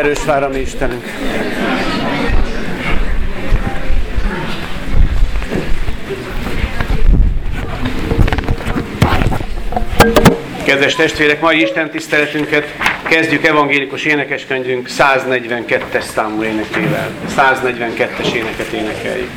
Erős vár a mi Istenünk. Kedves testvérek, mai Isten tiszteletünket kezdjük evangélikus énekeskönyvünk 142-es számú énekével. 142-es éneket énekeljük.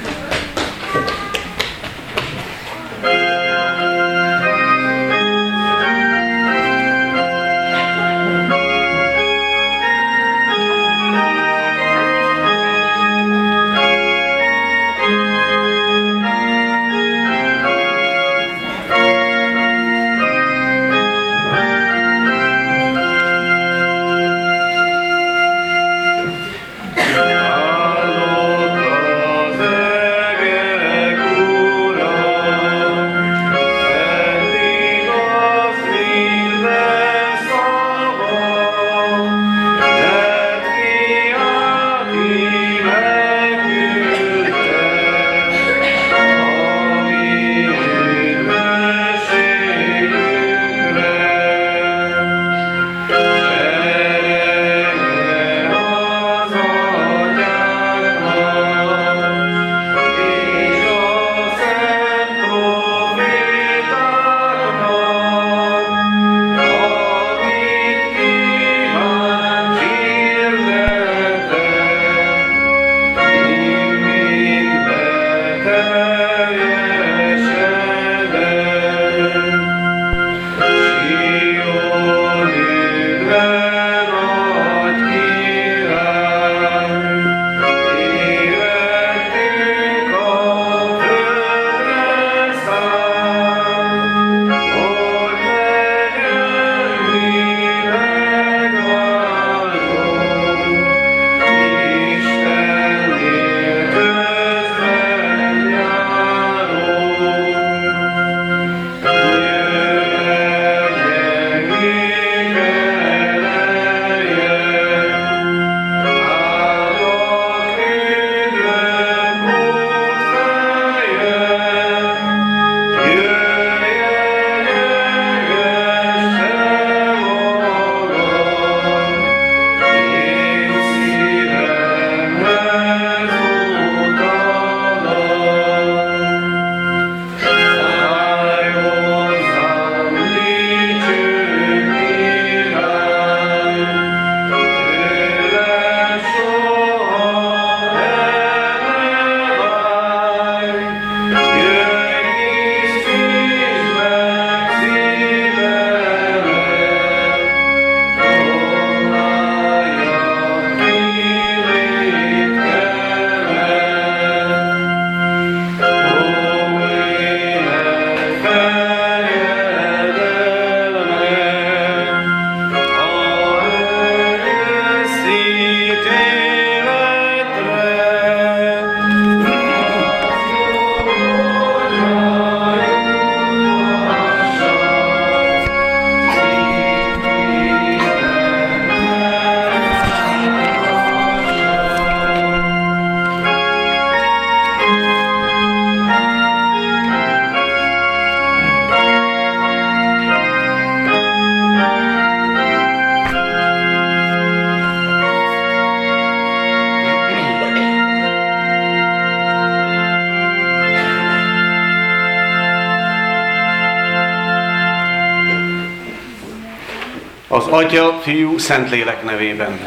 Az Atya, Fiú, Szentlélek nevében.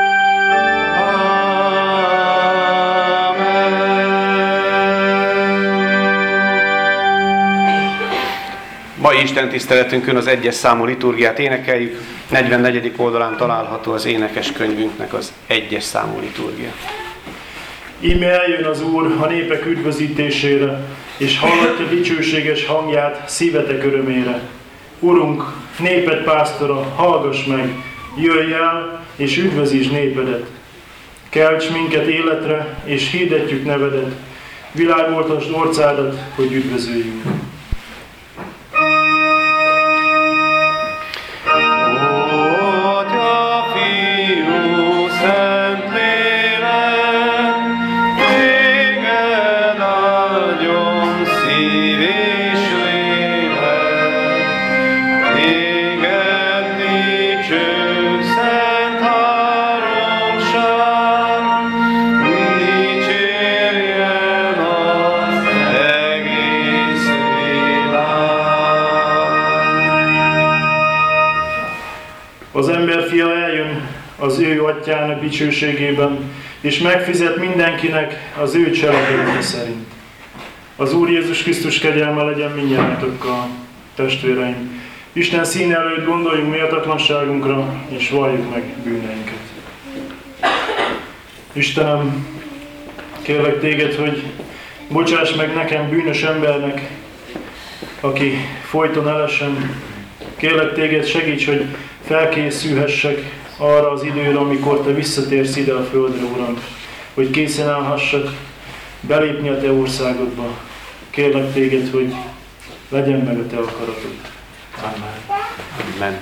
Mai Isten tiszteletünkön az 1-es számú liturgiát énekeljük. 44. oldalán található az énekeskönyvünknek az 1-es számú liturgia. Íme eljön az Úr a népek üdvözítésére, és hallatja dicsőséges hangját szívetek örömére. Urunk, néped pásztora, hallgass meg, jöjj el, és üdvözítsd népedet. Kelts minket életre, és hirdetjük nevedet, világoltasd orcádat, hogy üdvözöljünk. Szent három Az emberfia eljön az ő atyának dicsőségében, és megfizet mindenkinek az ő cselekedete szerint. Az Úr Jézus Krisztus kegyelme legyen mindnyájatokkal, testvéreim. Isten színe előtt gondoljunk méltatlanságunkra, és valljuk meg bűneinket. Istenem, kérlek téged, hogy bocsáss meg nekem, bűnös embernek, aki folyton elesem. Kérlek téged, segíts, hogy felkészülhessek arra az időre, amikor te visszatérsz ide a földre, Uram, hogy készen állhassak belépni a te országodba. Kérlek téged, hogy legyen meg a te akaratod. Amen. Amen.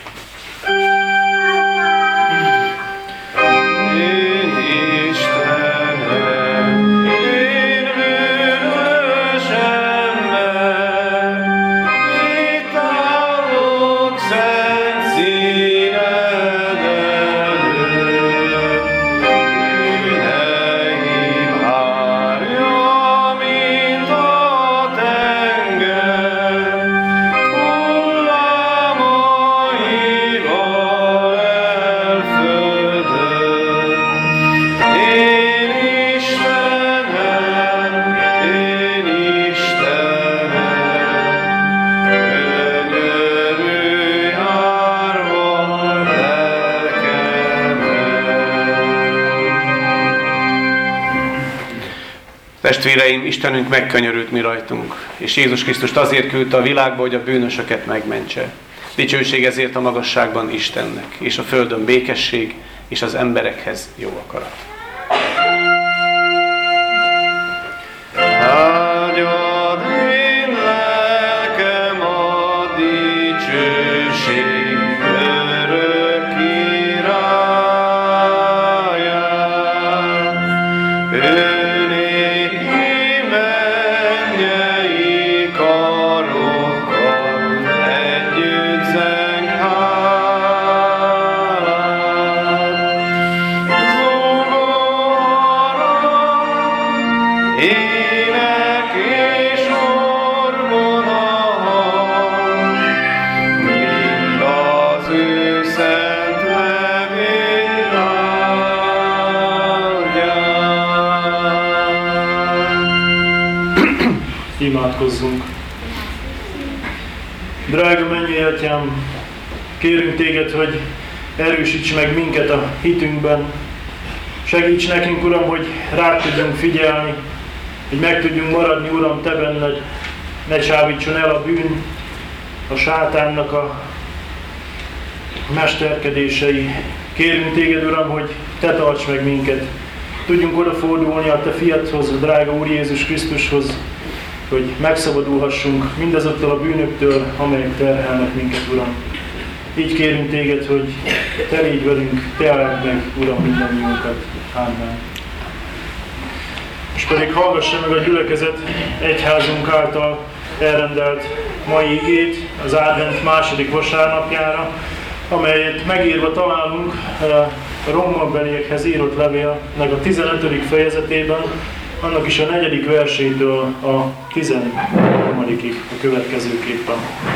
Testvéreim, Istenünk megkönyörült mi rajtunk, és Jézus Krisztust azért küldte a világba, hogy a bűnösöket megmentse. Dicsőség ezért a magasságban Istennek, és a földön békesség, és az emberekhez jó akarat. Áldjad én lelkem a dicsőség örök királyát. Imádkozzunk. Drága mennyei Atyám, kérünk téged, hogy erősíts meg minket a hitünkben. Segíts nekünk, Uram, hogy rád tudjunk figyelni, hogy meg tudjunk maradni, Uram, te benned. Ne csábítson el a bűn, a sátánnak a mesterkedései. Kérünk téged, Uram, hogy te tarts meg minket. Tudjunk odafordulni a te fiadhoz, a drága Úr Jézus Krisztushoz, hogy megszabadulhassunk mindazoktól a bűnöktől, amelyek terhelnek minket, Uram. Így kérünk téged, hogy te légy velünk, te áld meg, Uram, mindannyiunkat. Amen. És pedig hallgassa meg a gyülekezet egyházunk által elrendelt mai igét az advent második vasárnapjára, amelyet megírva találunk a rómabeliekhez írott levélnek a 15. fejezetében, annak is a 4. versétől a 13-ig a következőképpen.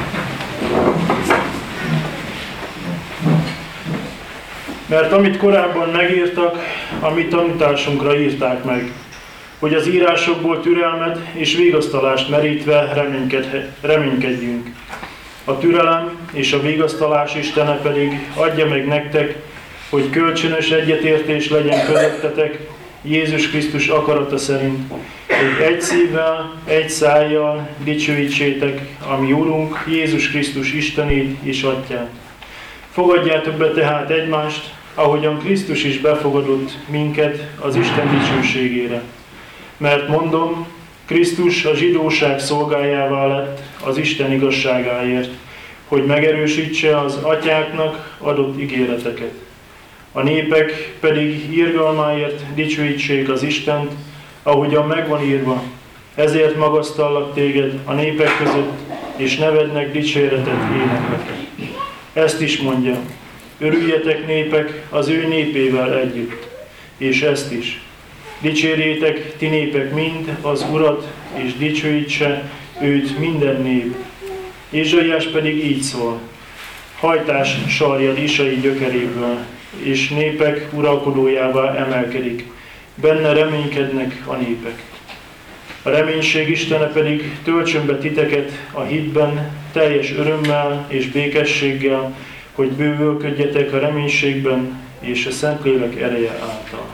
Mert amit korábban megírtak, a mi tanításunkra írták meg, hogy az írásokból türelmet és vigasztalást merítve reménykedjünk. A türelem és a vigasztalás Istene pedig adja meg nektek, hogy kölcsönös egyetértés legyen közöttetek Jézus Krisztus akarata szerint, hogy egy szívvel, egy szájjal dicsőítsétek a mi Urunk Jézus Krisztus Istenét és Atyát. Fogadjátok be tehát egymást, ahogyan Krisztus is befogadott minket az Isten dicsőségére. Mert mondom, Krisztus a zsidóság szolgájává lett az Isten igazságáért, hogy megerősítse az atyáknak adott ígéreteket. A népek pedig irgalmáért dicsőítsék az Istent, ahogyan megvan írva. Ezért magasztallak téged a népek között, és nevednek dicséretet éneklek. Ezt is mondja, örüljetek népek az ő népével együtt, és ezt is. Dicsérjétek ti népek mind az Urat, és dicsőítse őt minden nép. Ézsaiás pedig így szól. hajtás sarjad isai gyökeréből, és népek uralkodójává emelkedik. Benne reménykednek a népek. A reménység Istene pedig töltsön be titeket a hitben, teljes örömmel és békességgel, hogy bővölködjetek a reménységben és a Szentlélek ereje által.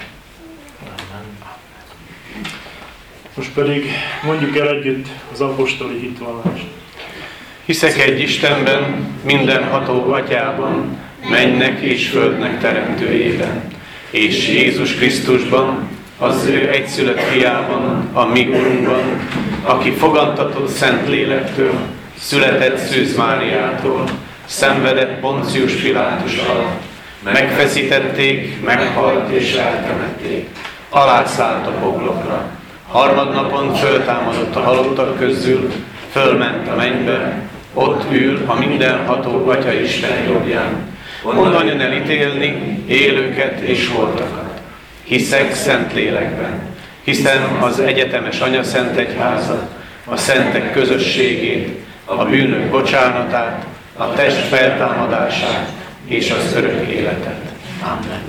Most pedig mondjuk el együtt az apostoli hitvallást. Hiszek egy Istenben, mindenható Atyában, mennek és földnek teremtőjében, és Jézus Krisztusban, az ő egyszülött fiában, a mi Urunkban, aki fogantatott Szentlélektől, született Szűz Máriától, szenvedett Poncius Pilátus alatt, megfeszítették, meghalt és eltemették, alászállt a poklokra, harmadnapon föltámadott a halottak közül, fölment a mennybe, ott ül a mindenható Atya Isten jobbján, onnan jön elítélni élőket és holtakat. Hiszek Szentlélekben, hiszem az egyetemes Anyaszent Egyházat, a szentek közösségét, a bűnök bocsánatát, a test feltámadását és az örök életet. Amen.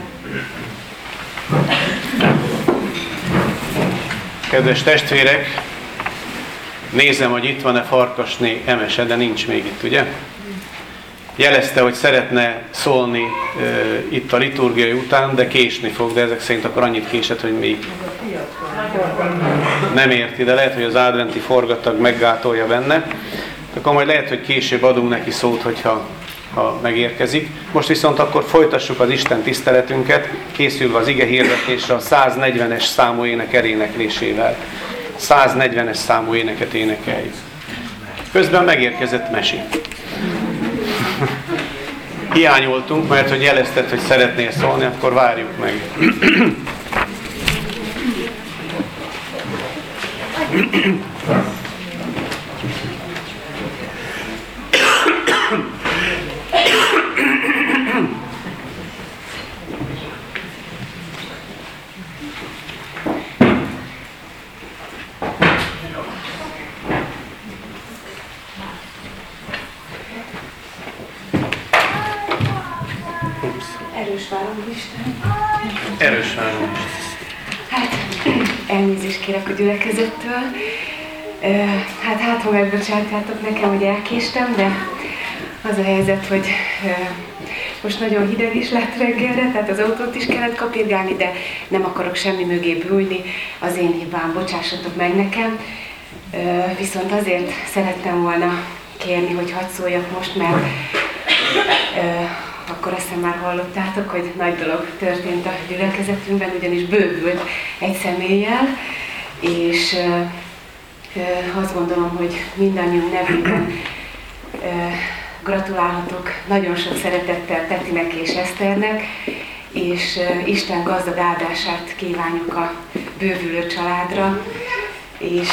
Kedves testvérek, nézem, hogy itt van-e Farkasné Emese, de nincs még itt, ugye? Jelezte, hogy szeretne szólni itt a liturgiai után, de késni fog, de ezek szerint akkor annyit késett, hogy még nem érti, de lehet, hogy az adventi forgatag meggátolja benne. Akkor majd lehet, hogy később adunk neki szót, hogyha megérkezik. Most viszont akkor folytassuk az Isten tiszteletünket, készülve az ige hirdetésre a 140-es számú ének eléneklésével. 140-es számú éneket énekeljük. Közben megérkezett Mesi. Hiányoltunk, mert hogy jelezted, hogy szeretnél szólni, akkor várjuk meg. Erős várom, Isten. Erős várom. Hát, elnézést kérek a gyülekezettől. Hát ha megbocsátátok nekem, hogy elkéstem, de az a helyzet, hogy most nagyon hideg is lett reggelre, tehát az autót is kellett kapirgálni, de nem akarok semmi mögé bújni, az én hibám, bocsássatok meg nekem. Viszont azért szerettem volna kérni, hogy hadd szóljak most, mert akkor azt hiszem már hallottátok, hogy nagy dolog történt a gyülekezetünkben, ugyanis bővült egy személlyel, és azt gondolom, hogy mindannyiunk nevében gratulálhatok nagyon sok szeretettel Petinek és Eszternek, és Isten gazdag áldását kívánjuk a bővülő családra, és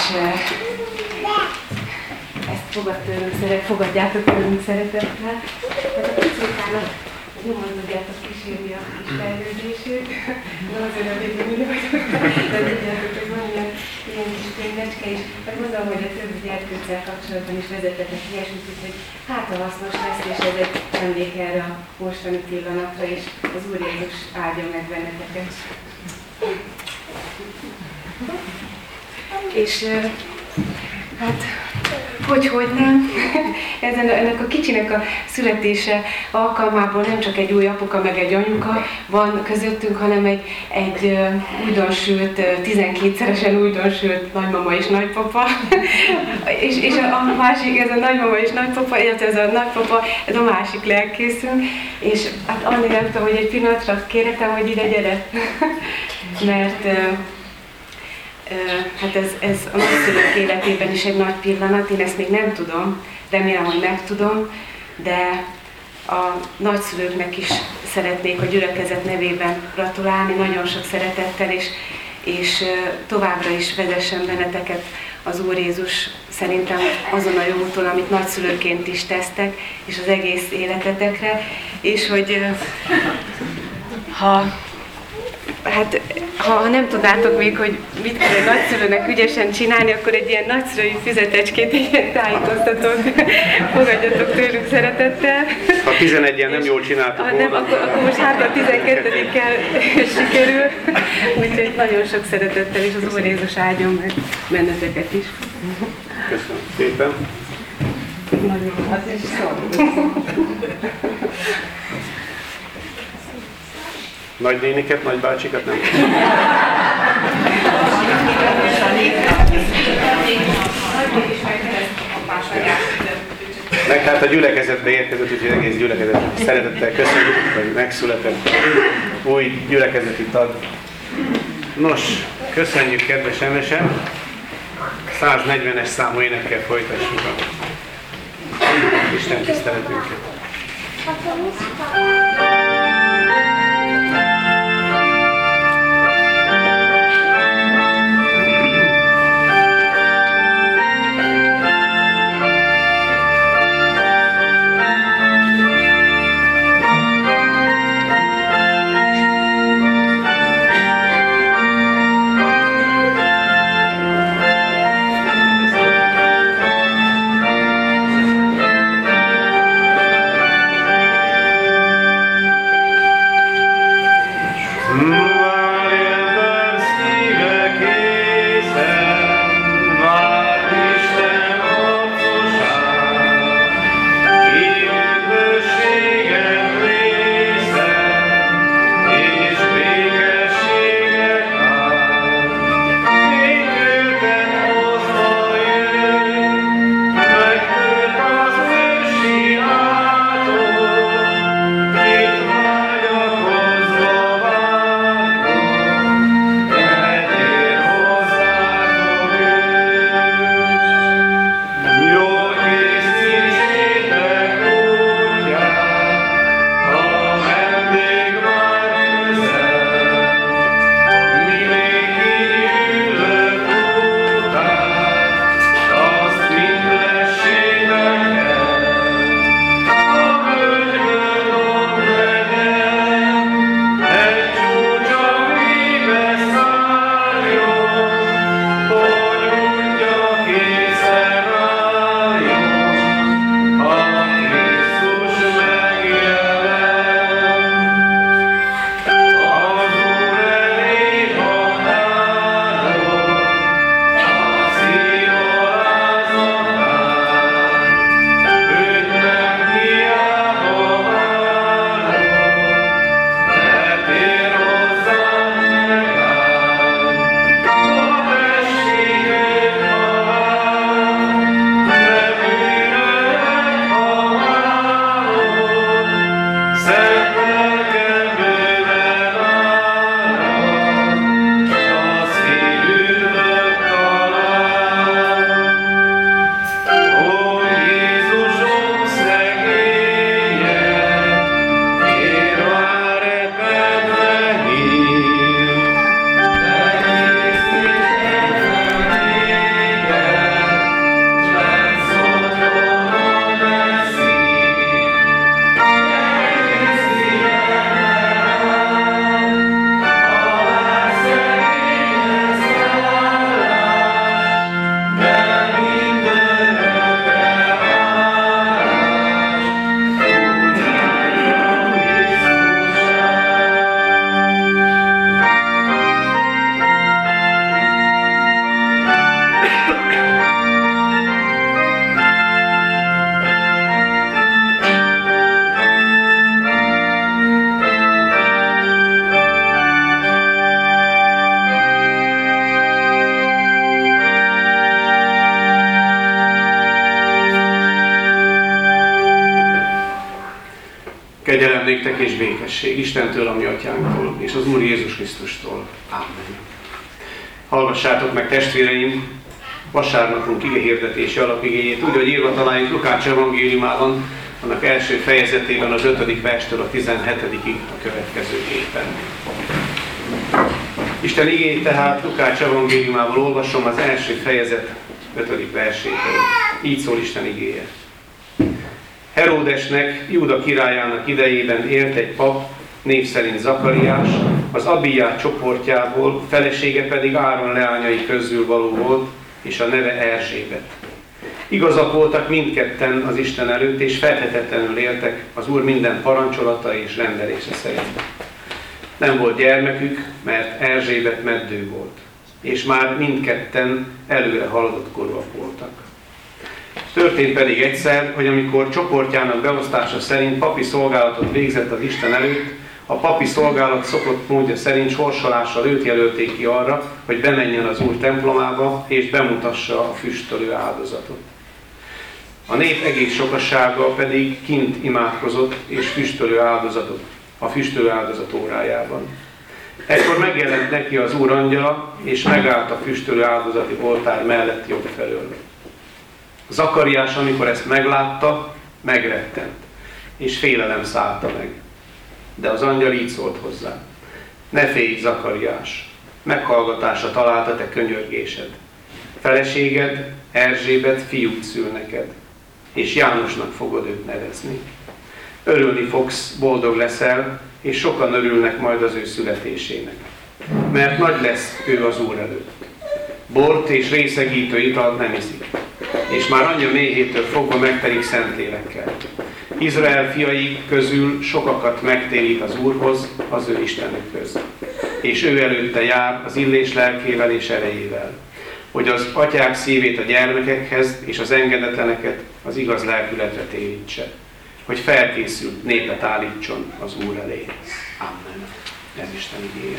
ezt fogadjátok tőlünk szeretettel. Tehát a kicsikának nyomon tudjátok kísérni a kis fejlődését. Na azért elég mindig vagyok, de tudjátok, hogy van ilyen kis könyvecske, és gondolom, hogy a többi gyerkőccel kapcsolatban is vezetetek ilyesmit, hogy hát a hasznos lesz, és ez egy emlék erre a mostani pillanatra, és az Úr Jézus áldja meg benneteket. És hát, hogy nem. Ennek a kicsinek a születése alkalmából nem csak egy új apuka, meg egy anyuka van közöttünk, hanem egy újdonsült, 12-szeresen újdonsült nagymama és nagypapa. és a másik, ez a nagymama és nagypapa, illetve ez a nagypapa, ez a másik lelkészünk. És hát Anni, nem tudom, hogy egy pillanatra kérhetem, hogy ide gyere. Mert hát ez a nagyszülők életében is egy nagy pillanat, én ezt még nem tudom, remélem, hogy megtudom, de a nagyszülőknek is szeretnék a gyülekezet nevében gratulálni, nagyon sok szeretettel, és továbbra is vezessen benneteket az Úr Jézus szerintem azon a jó úton, amit nagyszülőként is tesztek, és az egész életetekre, és hogy ha hát ha nem tudnátok még, hogy mit kell egy nagyszülőnek ügyesen csinálni, akkor egy ilyen nagyszülői füzetecskét, egy ilyen tájékoztatót fogadjatok tőlük szeretettel. Ha 11-en nem jól csináltuk volna. Nem, akkor most hát a 12-kel sikerül. Úgyhogy nagyon sok szeretettel, és az Úr Jézus áldjon meg benneteket is. Köszönöm szépen. Nagyon az is szó. Nagynéniket, nagybácsikat nem. Meg hát a gyülekezetbe érkezett, úgyhogy egész gyülekezet szeretettel köszönjük, hogy megszületett új gyülekezeti tag. Nos, köszönjük kedves Emese! 140-es számú énekkel folytassuk a Isten tiszteletünket. Kegyelem néktek és békesség Istentől, a mi atyánktól, és az Úr Jézus Krisztustól. Amen. Hallgassátok meg, testvéreim, vasárnapunk igehirdetési alapigéjét, úgy, hogy írva találjuk Lukács evangéliumában, annak első fejezetében az 5. verstől a 17-ig a következő gépen. Isten igéjét tehát Lukács evangéliumából olvasom, az első fejezet 5. versétől. Így szól Isten igéje. Heródesnek, Júda királyának idejében élt egy pap, név szerint Zakariás, az Abijá csoportjából, felesége pedig Áron leányai közül való volt, és a neve Erzsébet. Igazak voltak mindketten az Isten előtt, és feltetetlenül éltek az Úr minden parancsolata és rendelése szerint. Nem volt gyermekük, mert Erzsébet meddő volt, és már mindketten előre haladott korúak voltak. Történt pedig egyszer, hogy amikor csoportjának beosztása szerint papi szolgálatot végzett az Isten előtt, a papi szolgálat szokott módja szerint sorsolással őt jelölték ki arra, hogy bemenjen az Úr templomába, és bemutassa a füstölő áldozatot. A nép egész sokasága pedig kint imádkozott és füstölő áldozatot, a füstölő áldozat órájában. Ekkor megjelent neki az Úr angyala, és megállt a füstölő áldozati oltár mellett jobb felől. Zakariás, amikor ezt meglátta, megrettent, és félelem szállta meg. De az angyal így szólt hozzá: ne félj, Zakariás, meghallgatásra találta te könyörgésed. Feleséged, Erzsébet fiút szül neked, és Jánosnak fogod őt nevezni. Örülni fogsz, boldog leszel, és sokan örülnek majd az ő születésének. Mert nagy lesz ő az Úr előtt. Bort és részegítő italt nem iszik, és már anyja méhétől fogva megtelik Szentlélekkel. Izrael fiai közül sokakat megtérít az Úrhoz, az ő Istenükhöz. És ő előtte jár az illés lelkével és erejével, hogy az atyák szívét a gyermekekhez, és az engedetleneket az igaz lelkületre térítse, hogy felkészült népet állítson az Úr elé. Amen. Ez Isten igéje.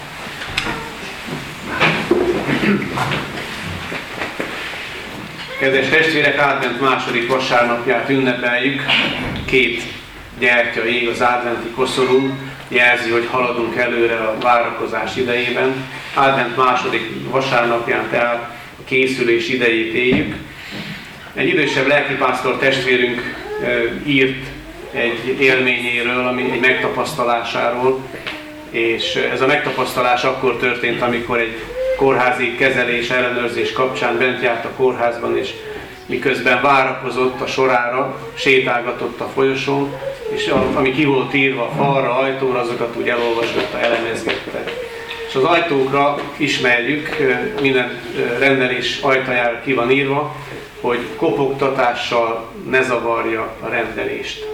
Kedves testvérek, advent második vasárnapját ünnepeljük. 2 gyertya ég az adventi koszorún, jelzi, hogy haladunk előre a várakozás idejében. Advent második vasárnapján tehát a készülés idejét éljük. Egy idősebb lelkipásztor testvérünk írt egy élményéről, egy megtapasztalásáról, és ez a megtapasztalás akkor történt, amikor egy kórházi kezelés, ellenőrzés kapcsán bent járt a kórházban, és miközben várakozott a sorára, sétálgatott a folyosón, és ami ki volt írva a falra, ajtóra, azokat úgy elolvasgatta, elemezgette. És az ajtókra ismerjük, minden rendelés ajtajára ki van írva, hogy kopogtatással ne zavarja a rendelést.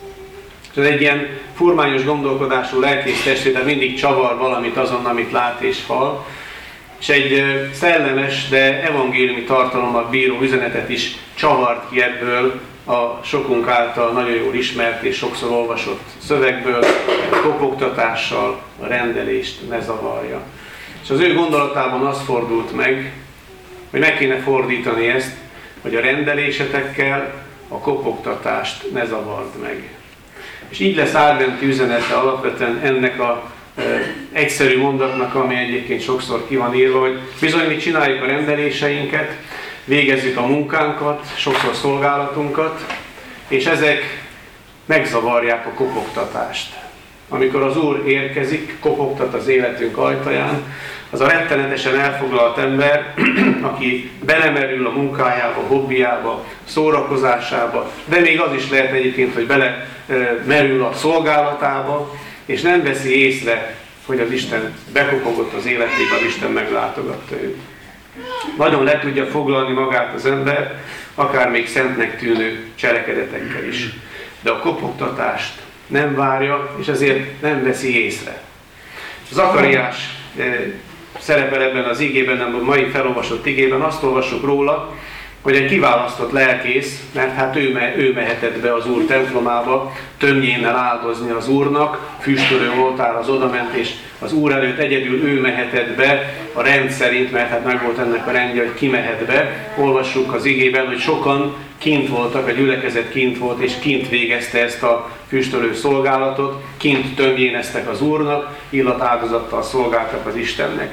És ez egy ilyen furmányos gondolkodású lelkész testvér, tehát mindig csavar valamit azon, amit lát és hall. És egy szellemes, de evangéliumi tartalommal bíró üzenetet is csavart ki ebből a sokunk által nagyon jól ismert és sokszor olvasott szövegből, a kopogtatással a rendelést ne zavarja. És az ő gondolatában az fordult meg, hogy meg kéne fordítani ezt, hogy a rendelésetekkel a kopogtatást ne zavard meg. És így lesz adventi üzenete alapvetően ennek a egyszerű mondatnak, ami egyébként sokszor ki van írva, hogy bizony mi csináljuk a rendeléseinket, végezzük a munkánkat, sokszor szolgálatunkat, és ezek megzavarják a kopogtatást. Amikor az Úr érkezik, kopogtat az életünk ajtaján, az a rettenetesen elfoglalt ember, aki belemerül a munkájába, hobbiába, szórakozásába, de még az is lehet egyébként, hogy belemerül a szolgálatába, és nem veszi észre, hogy az Isten bekopogott az életébe, az Isten meglátogatta őt. Nagyon le tudja foglalni magát az ember, akár még szentnek tűnő cselekedetekkel is. De a kopogtatást nem várja, és ezért nem veszi észre. Zakariás szerepel ebben az igében, a mai felolvasott igében, azt olvassuk róla, hogy egy kiválasztott lelkész, mert hát ő mehetett be az Úr templomába, tömjénnel áldozni az Úrnak, füstölő oltárhoz odament, és az Úr előtt egyedül ő mehetett be a rend szerint, mert hát meg volt ennek a rendje, hogy ki mehet be. Olvassuk az igében, hogy sokan kint voltak, a gyülekezet kint volt, és kint végezte ezt a füstölő szolgálatot, kint tömjéneztek az Úrnak, illatáldozattal szolgáltak az Istennek.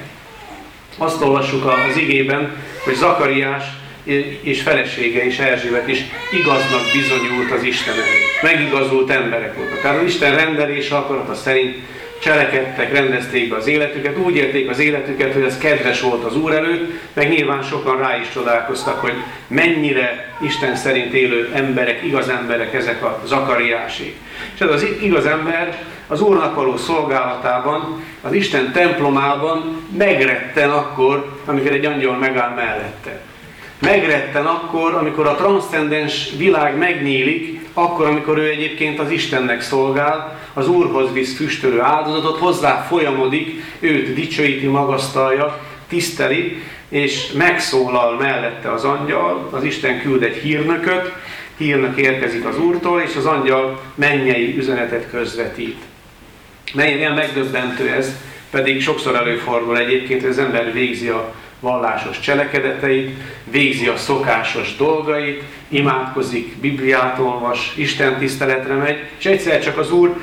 Azt olvassuk az igében, hogy Zakariás és felesége és Erzsébet is igaznak bizonyult az Isten előtt. Megigazult emberek voltak. Tehát az Isten rendelése akarata szerint cselekedtek, rendezték be az életüket, úgy élték az életüket, hogy ez kedves volt az Úr előtt, meg nyilván sokan rá is csodálkoztak, hogy mennyire Isten szerint élő emberek, igaz emberek ezek a Zakariásék. És ez az igaz ember az Úrnak való szolgálatában, az Isten templomában megretten akkor, amikor egy angyal megáll mellette. Megretten akkor, amikor a transzcendens világ megnyílik, akkor, amikor ő egyébként az Istennek szolgál, az Úrhoz visz füstölő áldozatot, hozzá folyamodik, őt dicsőíti, magasztalja, tiszteli, és megszólal mellette az angyal, az Isten küld egy hírnököt, hírnök érkezik az Úrtól, és az angyal mennyei üzenetet közvetít. Milyen megdöbbentő ez, pedig sokszor előfordul egyébként, hogy az ember végzi a vallásos cselekedeteit, végzi a szokásos dolgait, imádkozik, Bibliát olvas, Isten tiszteletre megy, és egyszer csak az Úr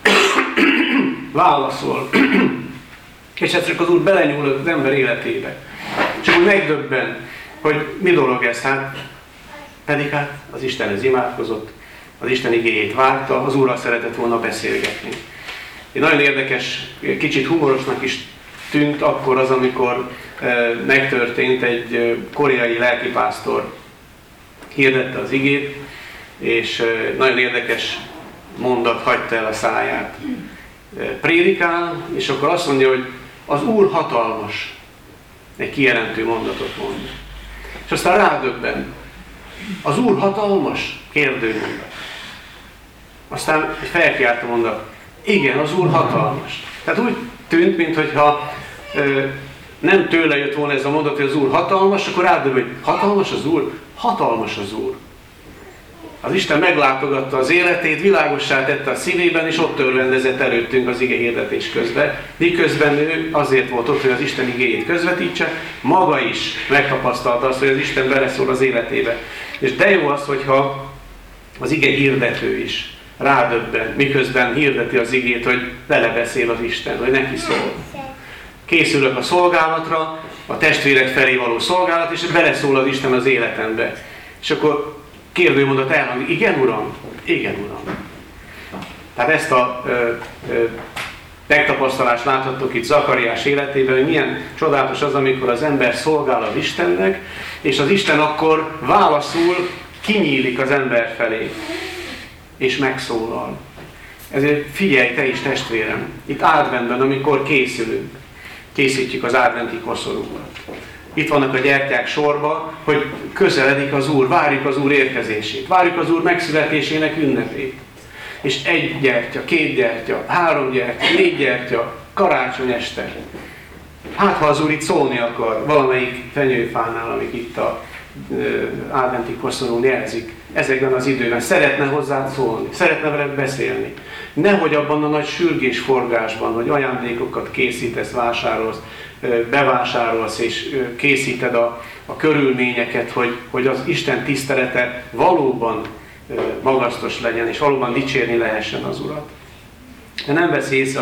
válaszol. És egyszer csak az Úr belenyúl az ember életébe. Csak úgy megdöbben, hogy mi dolog ez, pedig az Istenhez imádkozott, az Isten igéjét várta, az Úrral szeretett volna beszélgetni. Egy nagyon érdekes, kicsit humorosnak is tűnt akkor az, amikor megtörtént, egy koreai lelkipásztor hirdette az igét, és nagyon érdekes mondat hagyta el a száját. Prédikál, és akkor azt mondja, hogy az Úr hatalmas. Egy kijelentő mondatot mond. És aztán rádöbben. Az Úr hatalmas? Kérdőmondat. Aztán egy felkiáltó mondat. Igen, az Úr hatalmas. Tehát úgy tűnt, mintha nem tőle jött volna ez a mondat, hogy az Úr hatalmas, akkor rádöbb, hogy hatalmas az Úr? Hatalmas az Úr. Az Isten meglátogatta az életét, világossá tette a szívében, és ott örvendezett előttünk az ige hirdetés közben. Miközben ő azért volt ott, hogy az Isten igéjét közvetítse, maga is megtapasztalta azt, hogy az Isten beleszól az életébe. És de jó az, hogyha az ige hirdető is rádöbben, miközben hirdeti az igét, hogy vele beszél az Isten, hogy neki szól. Készülök a szolgálatra, a testvérek felé való szolgálat, és beleszól az Isten az életembe. És akkor kérdőmondat elhangzik, igen Uram? Igen Uram. Tehát ezt a megtapasztalást láthattok itt Zakariás életében, hogy milyen csodálatos az, amikor az ember szolgál az Istennek, és az Isten akkor válaszul, kinyílik az ember felé, és megszólal. Ezért figyelj te is, testvérem, itt adventben, amikor készítjük az adventi koszorúkat. Itt vannak a gyertyák sorba, hogy közeledik az Úr, várjuk az Úr érkezését, várjuk az Úr megszületésének ünnepét. És 1 gyertya, 2 gyertya, 3 gyertya, 4 gyertya, karácsony este. Hát ha az Úr itt szólni akar, valamelyik fenyőfánál, amik itt a adventi koszorún jelzik, ezekben az időben szeretne hozzád szólni, szeretne veled beszélni. Nehogy abban a nagy sürgésforgásban, hogy ajándékokat készítesz, vásárolsz, bevásárolsz és készíted a körülményeket, hogy az Isten tisztelete valóban magasztos legyen, és valóban dicsérni lehessen az Urat. Ha nem veszi észre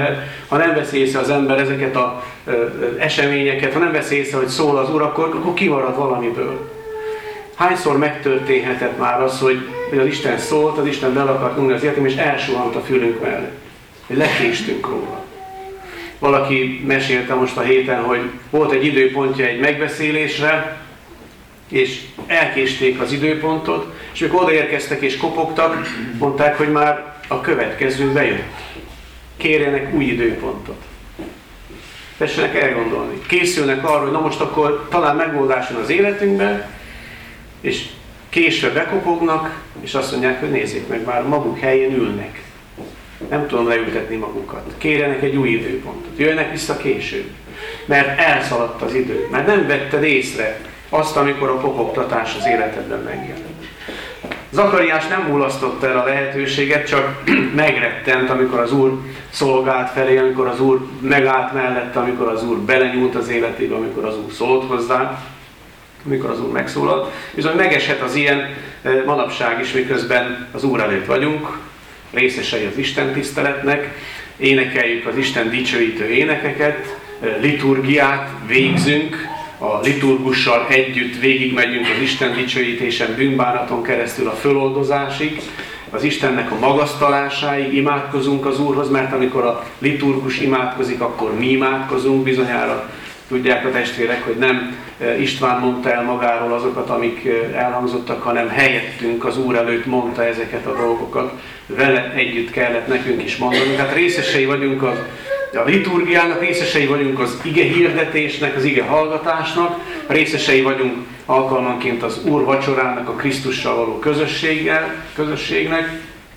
az ember, ezeket az eseményeket, ha nem veszi észre, hogy szól az Úr, akkor kimarad valamiből. Hányszor megtörténhetett már az, hogy az Isten szólt, az Isten bele akart nyúlni az életem, és elsuhant a fülünk mellett. Hogy lekéstünk róla. Valaki mesélte most a héten, hogy volt egy időpontja egy megbeszélésre, és elkésték az időpontot, és mikor odaérkeztek és kopogtak, mondták, hogy már a következő bejött. Kérjenek új időpontot. Tessenek elgondolni. Készülnek arra, hogy na most akkor talán megoldás van az életünkben, és késve bekopognak, és azt mondják, hogy nézzék meg, már maguk helyén ülnek. Nem tudom leültetni magukat. Kérjenek egy új időpontot. Jöjjenek vissza később. Mert elszaladt az idő. Mert nem vetted észre azt, amikor a kopogtatás az életedben megjelent. Zakariás nem mulasztotta el a lehetőséget, csak megrettent, amikor az Úr szolgált felé, amikor az Úr megállt mellette, amikor az Úr belenyúlt az életébe, amikor az Úr szólt hozzá, amikor az Úr megszólalt. Bizony megeshet az ilyen manapság is, miközben az Úr előtt vagyunk, részesei az Isten tiszteletnek, énekeljük az Isten dicsőítő énekeket, liturgiát végzünk, a liturgussal együtt végigmegyünk az Isten dicsőítésen, bűnbánaton keresztül a föloldozásig, az Istennek a magasztalásáig imádkozunk az Úrhoz, mert amikor a liturgus imádkozik, akkor mi imádkozunk. Bizonyára tudják a testvérek, hogy nem István mondta el magáról azokat, amik elhangzottak, hanem helyettünk az Úr előtt mondta ezeket a dolgokat. Vele együtt kellett nekünk is mondani. Tehát részesei vagyunk a liturgiának, részesei vagyunk az ige hirdetésnek, az ige hallgatásnak, részesei vagyunk alkalmanként az Úr vacsorának, a Krisztussal való közösségnek,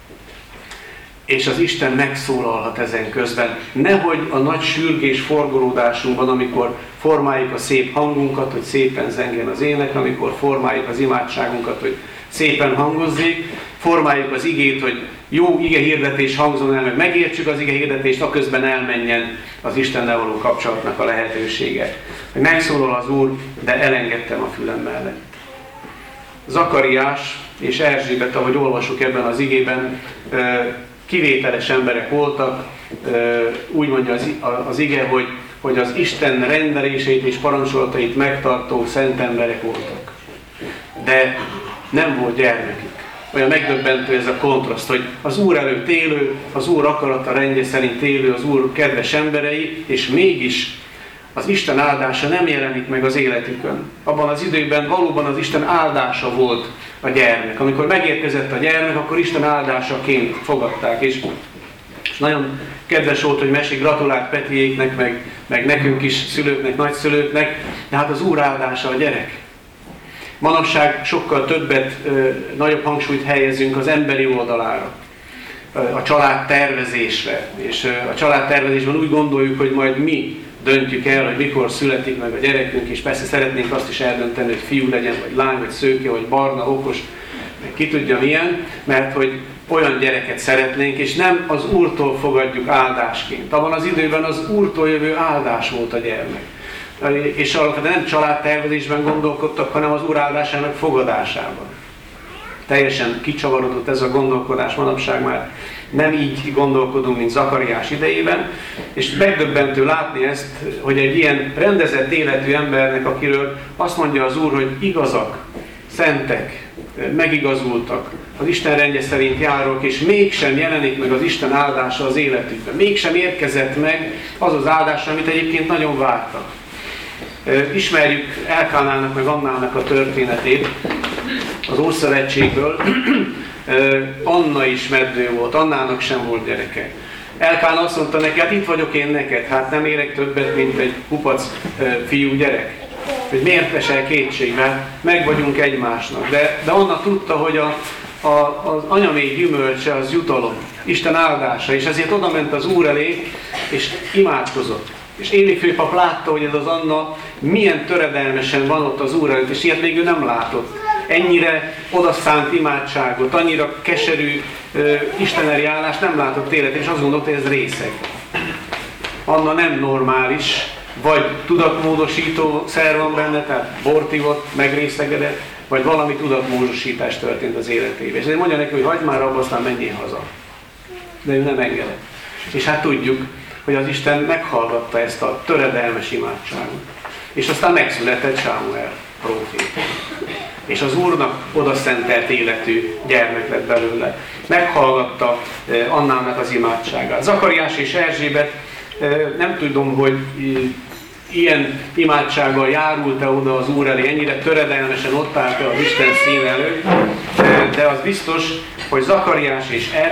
és az Isten megszólalhat ezen közben. Nehogy a nagy sürgés forgolódásunkban, amikor formáljuk a szép hangunkat, hogy szépen zengjen az ének, amikor formáljuk az imádságunkat, hogy szépen hangozzék, formáljuk az igét, hogy jó ige hirdetés hangzon el, meg megértsük az ige hirdetést, aközben elmenjen az Istennel való kapcsolatnak a lehetősége. Megszólal az Úr, de elengedtem a fülem mellett. Zakariás és Erzsébet, ahogy olvasok ebben az igében, kivételes emberek voltak, úgy mondja az ige, hogy az Isten rendeléseit és parancsolatait megtartó szent emberek voltak. De nem volt gyermekük. Olyan megdöbbentő ez a kontraszt, hogy az Úr előtt élő, az Úr akarata rendje szerint élő, az Úr kedves emberei, és mégis az Isten áldása nem jelenik meg az életükön. Abban az időben valóban az Isten áldása volt a gyermek. Amikor megérkezett a gyermek, akkor Isten áldásaként fogadták. És nagyon kedves volt, hogy Mesi gratulált Petiéknek, meg nekünk is, szülőknek, nagyszülőknek, de hát az Úr áldása a gyerek. Manapság sokkal többet, nagyobb hangsúlyt helyezünk az emberi oldalára, a családtervezésre. És a családtervezésben úgy gondoljuk, hogy majd mi döntjük el, hogy mikor születik meg a gyerekünk, és persze szeretnénk azt is eldönteni, hogy fiú legyen, vagy lány, vagy szőke, vagy barna, okos, meg ki tudja milyen, mert hogy olyan gyereket szeretnénk, és nem az Úrtól fogadjuk áldásként. Abban az időben az Úrtól jövő áldás volt a gyermek. És alapvetően nem családtervezésben gondolkodtak, hanem az Úr áldásának fogadásában. Teljesen kicsavarodott ez a gondolkodás, manapság már nem így gondolkodunk, mint Zakariás idejében, és megdöbbentő látni ezt, hogy egy ilyen rendezett életű embernek, akiről azt mondja az Úr, hogy igazak, szentek, megigazultak, az Isten rendje szerint járók, és mégsem jelenik meg az Isten áldása az életükben. Mégsem érkezett meg az az áldás, amit egyébként nagyon vártak. Ismerjük Elkánának meg Annának a történetét az Ószövetségből. Anna is meddő volt, Annának sem volt gyereke. Elkán azt mondta neki, hát itt vagyok én neked, hát nem érek többet, mint egy kupac fiú gyerek. Hogy miért esel kétségbe, meg vagyunk egymásnak. De Anna tudta, hogy az anyamély gyümölcse az jutalom, Isten áldása, és ezért oda ment az Úr elé, és imádkozott. És Éli főpap látta, hogy ez az Anna milyen töredelmesen van ott az Úr előtt, és ilyet még ő nem látott. Ennyire odaszánt imádságot, annyira keserű isteneri állást nem látott életet, és azt gondolta, hogy ez részeg. Anna nem normális, vagy tudatmódosító szer van benne, tehát bort ivott, megrészegedett, vagy valami tudatmódosítás történt az életében. És ezért mondja neki, hogy hagyd már abba, aztán menjél haza. De ő nem engedett. És hát tudjuk, hogy az Isten meghallgatta ezt a töredelmes imádságot. És aztán megszületett Sámuel próféta. És az Úrnak odaszentelt életű gyermek lett belőle. Meghallgatta Annának az imádságát. Zakariás és Erzsébet, nem tudom, hogy ilyen imádsággal járult-e oda az Úr elé, ennyire töredelmesen ott állt-e az Isten szín előtt, de az biztos, hogy Zakariásra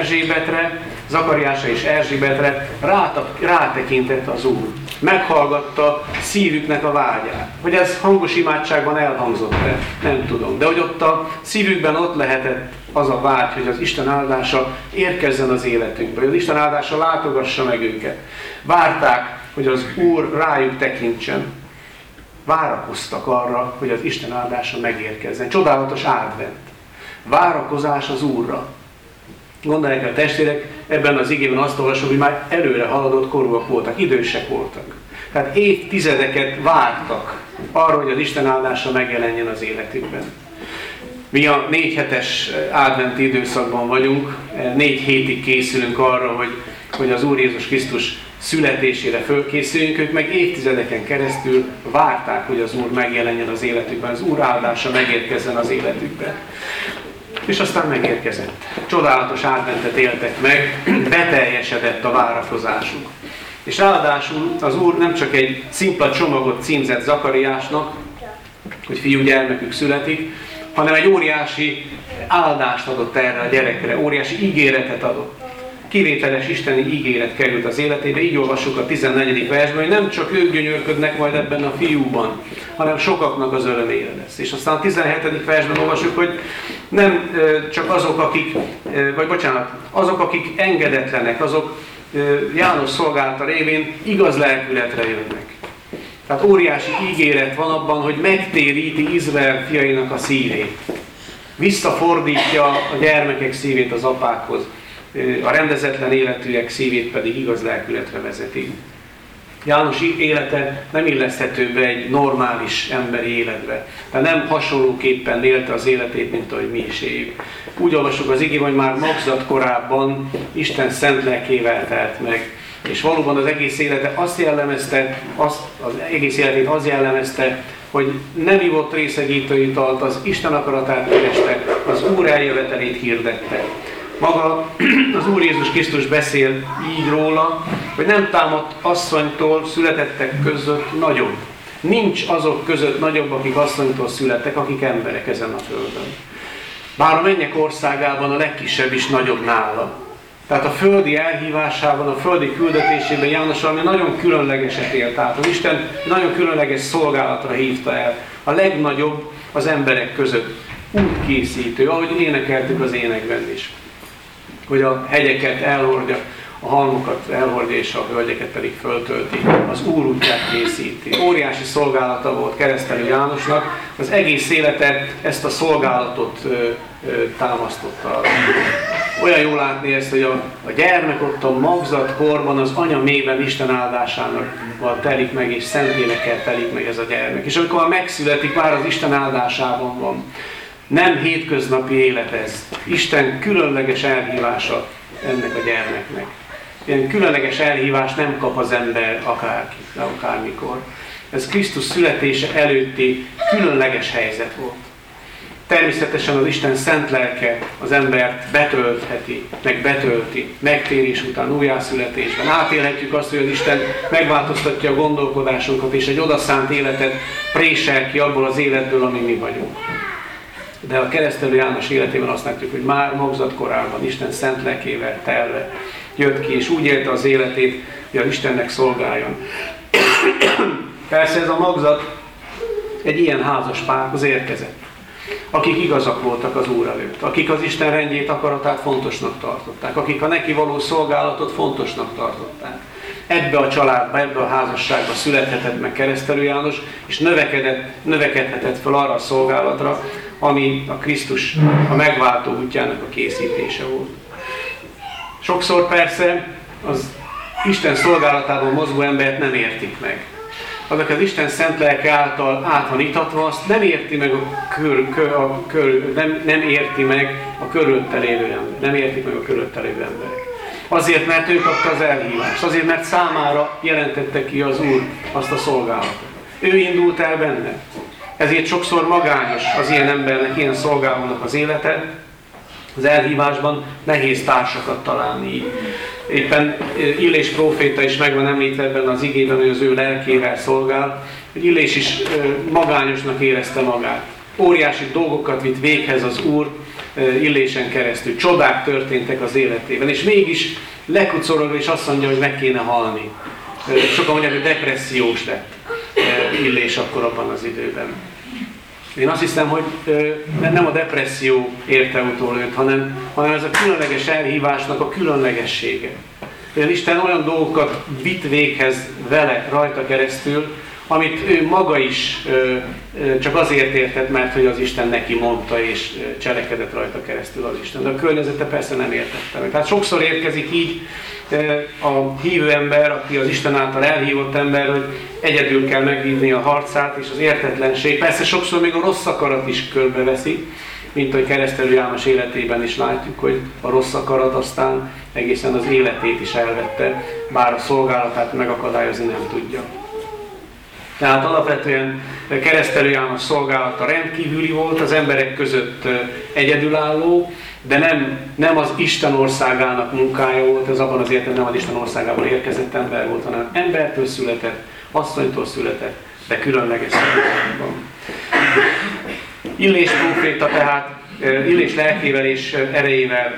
és Erzsébetre rátekintett az Úr. Meghallgatta szívüknek a vágyát. Hogy ez hangos imádságban elhangzott-e, nem tudom. De hogy ott a szívükben ott lehetett az a vágy, hogy az Isten áldása érkezzen az életünkbe, hogy az Isten áldása látogassa meg őket. Várták, hogy az Úr rájuk tekintsen. Várakoztak arra, hogy az Isten áldása megérkezzen. Csodálatos advent. Várakozás az Úrra. Gondolják el, testvérek, ebben az igében azt olvasom, hogy már előre haladott korúak voltak, idősek voltak. Tehát évtizedeket vártak arra, hogy az Isten áldása megjelenjen az életükben. Mi a 4 hetes adventi időszakban vagyunk, 4 hétig készülünk arra, hogy az Úr Jézus Krisztus születésére fölkészüljünk, ők meg évtizedeken keresztül várták, hogy az Úr megjelenjen az életükben, az Úr áldása megérkezzen az életükben. És aztán megérkezett. Csodálatos adventet éltek meg, beteljesedett a várakozásuk. És ráadásul az Úr nem csak egy szimpla csomagot címzett Zakariásnak, hogy fiúgyermekük születik, hanem egy óriási áldást adott erre a gyerekre, óriási ígéretet adott. Kivételes isteni ígéret került az életébe, így olvassuk a 14. versben, hogy nem csak ők gyönyörködnek majd ebben a fiúban, hanem sokaknak az örömére lesz. És aztán a 17. versben olvassuk, hogy nem csak azok, akik engedetlenek, azok János szolgálata révén igaz lelkületre jönnek. Tehát óriási ígéret van abban, hogy megtéríti Izrael fiainak a szívét. Visszafordítja a gyermekek szívét az apákhoz, a rendezetlen életűek szívét pedig igaz lelkületre vezeti. János élete nem illeszthető be egy normális emberi életbe. Tehát nem hasonlóképpen élte az életét, mint ahogy mi is éljük. Úgy olvassuk az igében, hogy már magzat korában Isten szent lelkével telt meg. És valóban az egész életet az jellemezte, hogy nem ivott részegítő italt, az Isten akaratát kereste, az Úr eljövetelét hirdette. Maga az Úr Jézus Krisztus beszél így róla, hogy nem támadt asszonytól születettek között nagyobb. Nincs azok között nagyobb, akik asszonytól születtek, akik emberek ezen a földön. Bár a mennyek országában a legkisebb is nagyobb nála. Tehát a földi elhívásában, a földi küldetésében János valami nagyon különlegeset élt át. Az Isten nagyon különleges szolgálatra hívta el. A legnagyobb az emberek között. Útkészítő, ahogy énekeltük az énekben is. Hogy a hegyeket elhordja, a halmokat elhordja, és a hölgyeket pedig föltölti. Az Úr útját készíti. Óriási szolgálata volt Keresztelő Jánosnak. Az egész élete ezt a szolgálatot támasztotta. Olyan jól látni ezt, hogy a gyermek ott a magzat korban az anya mélyben Isten áldásának telik meg, és Szentlélekkel telik meg ez a gyermek. És amikor megszületik, már az Isten áldásában van. Nem hétköznapi élet ez. Isten különleges elhívása ennek a gyermeknek. Ilyen különleges elhívást nem kap az ember akármikor. Ez Krisztus születése előtti különleges helyzet volt. Természetesen az Isten szent lelke az embert betöltheti, meg betölti, megtérés után, újjászületésben. Átélhetjük azt, hogy az Isten megváltoztatja a gondolkodásunkat, és egy odaszánt életet présel ki abból az életből, ami mi vagyunk. De a Keresztelő János életében azt látjuk, hogy már magzatkorában Isten szent lelkével telve jött ki, és úgy élte az életét, hogy az Istennek szolgáljon. Persze ez a magzat egy ilyen házas párhoz érkezett, akik igazak voltak az Úr előtt, akik az Isten rendjét, akaratát fontosnak tartották, akik a neki való szolgálatot fontosnak tartották. Ebbe a családba, ebbe a házasságba születhetett meg Keresztelő János, és növekedhetett fel arra a szolgálatra, ami a Krisztus, a megváltó útjának a készítése volt. Sokszor persze az Isten szolgálatában mozgó embert nem értik meg. Azok az Isten szent lelke által át van itatva, azt nem érti meg nem érti meg a körülötte lévő ember. Nem értik meg a körülötte lévő emberek. Azért, mert ő kapta az elhívást. Azért, mert számára jelentette ki az Úr azt a szolgálatot. Ő indult el benne. Ezért sokszor magányos az ilyen embernek, ilyen szolgálónak az élete. Az elhívásban nehéz társakat találni így. Éppen Illés próféta is meg van említve ebben az igében, hogy az ő lelkével szolgál. Illés is magányosnak érezte magát. Óriási dolgokat vitt véghez az Úr Illésen keresztül. Csodák történtek az életében, és mégis lekucorog és azt mondja, hogy meg kéne halni. Sokan mondják, hogy depressziós lett Illés akkor abban az időben. Én azt hiszem, hogy nem a depresszió érte utól őt, hanem ez a különleges elhívásnak a különlegessége. Hogy Isten olyan dolgokat vitt véghez vele rajta keresztül, amit ő maga is csak azért értett, mert hogy az Isten neki mondta és cselekedett rajta keresztül az Isten. De a környezete persze nem értette meg. Tehát sokszor érkezik így a hívő ember, aki az Isten által elhívott ember, hogy egyedül kell megvívni a harcát, és az értetlenség. Persze sokszor még a rossz akarat is körbeveszi, mint ahogy Keresztelő János életében is látjuk, hogy a rossz akarat aztán egészen az életét is elvette, bár a szolgálatát megakadályozni nem tudja. Tehát alapvetően Keresztelő János szolgálata rendkívüli volt, az emberek között egyedülálló, de nem az Isten országának munkája volt, ez abban az értelemben nem az Isten országában érkezett ember volt, hanem embertől született, asszonytól született, de különleges szolgálatban. Illés próféta tehát Illés lelkével és erejével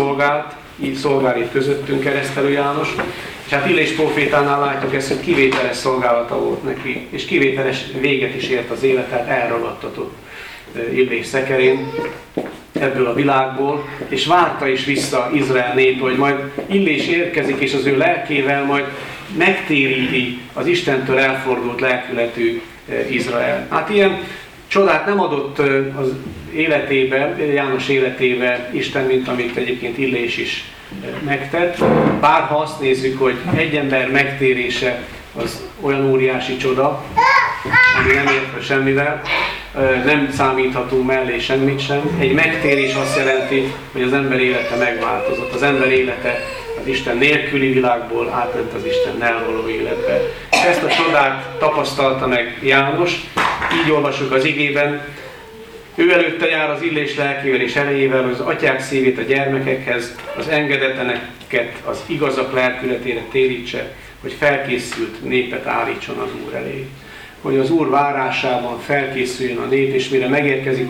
szolgál itt közöttünk Keresztelő János, és hát Illés prófétánál látjuk ezt, hogy kivételes szolgálata volt neki, és kivételes véget is ért az életet, elragadtatott Illés szekerén ebből a világból, és várta is vissza Izrael nép, hogy majd Illés érkezik, és az ő lelkével majd megtéríti az Istentől elfordult lelkületű Izrael. Hát ilyen csodát nem adott az életébe, János életébe Isten, mint amit egyébként Illés is megtett. Bár ha azt nézzük, hogy egy ember megtérése az olyan óriási csoda, ami nem ért fel semmivel, nem számíthatunk mellé semmit sem. Egy megtérés azt jelenti, hogy az ember élete megváltozott. Az ember élete az Isten nélküli világból átment az Istennel való életbe. És ezt a csodát tapasztalta meg János. Így olvasjuk az igében. Ő előtte jár az Illés lelkével és erejével, hogy az atyák szívét a gyermekekhez, az engedetleneket az igazak lelkületére térítse, hogy felkészült népet állítson az Úr elé. Hogy az Úr várásában felkészüljön a nép, és mire megérkezik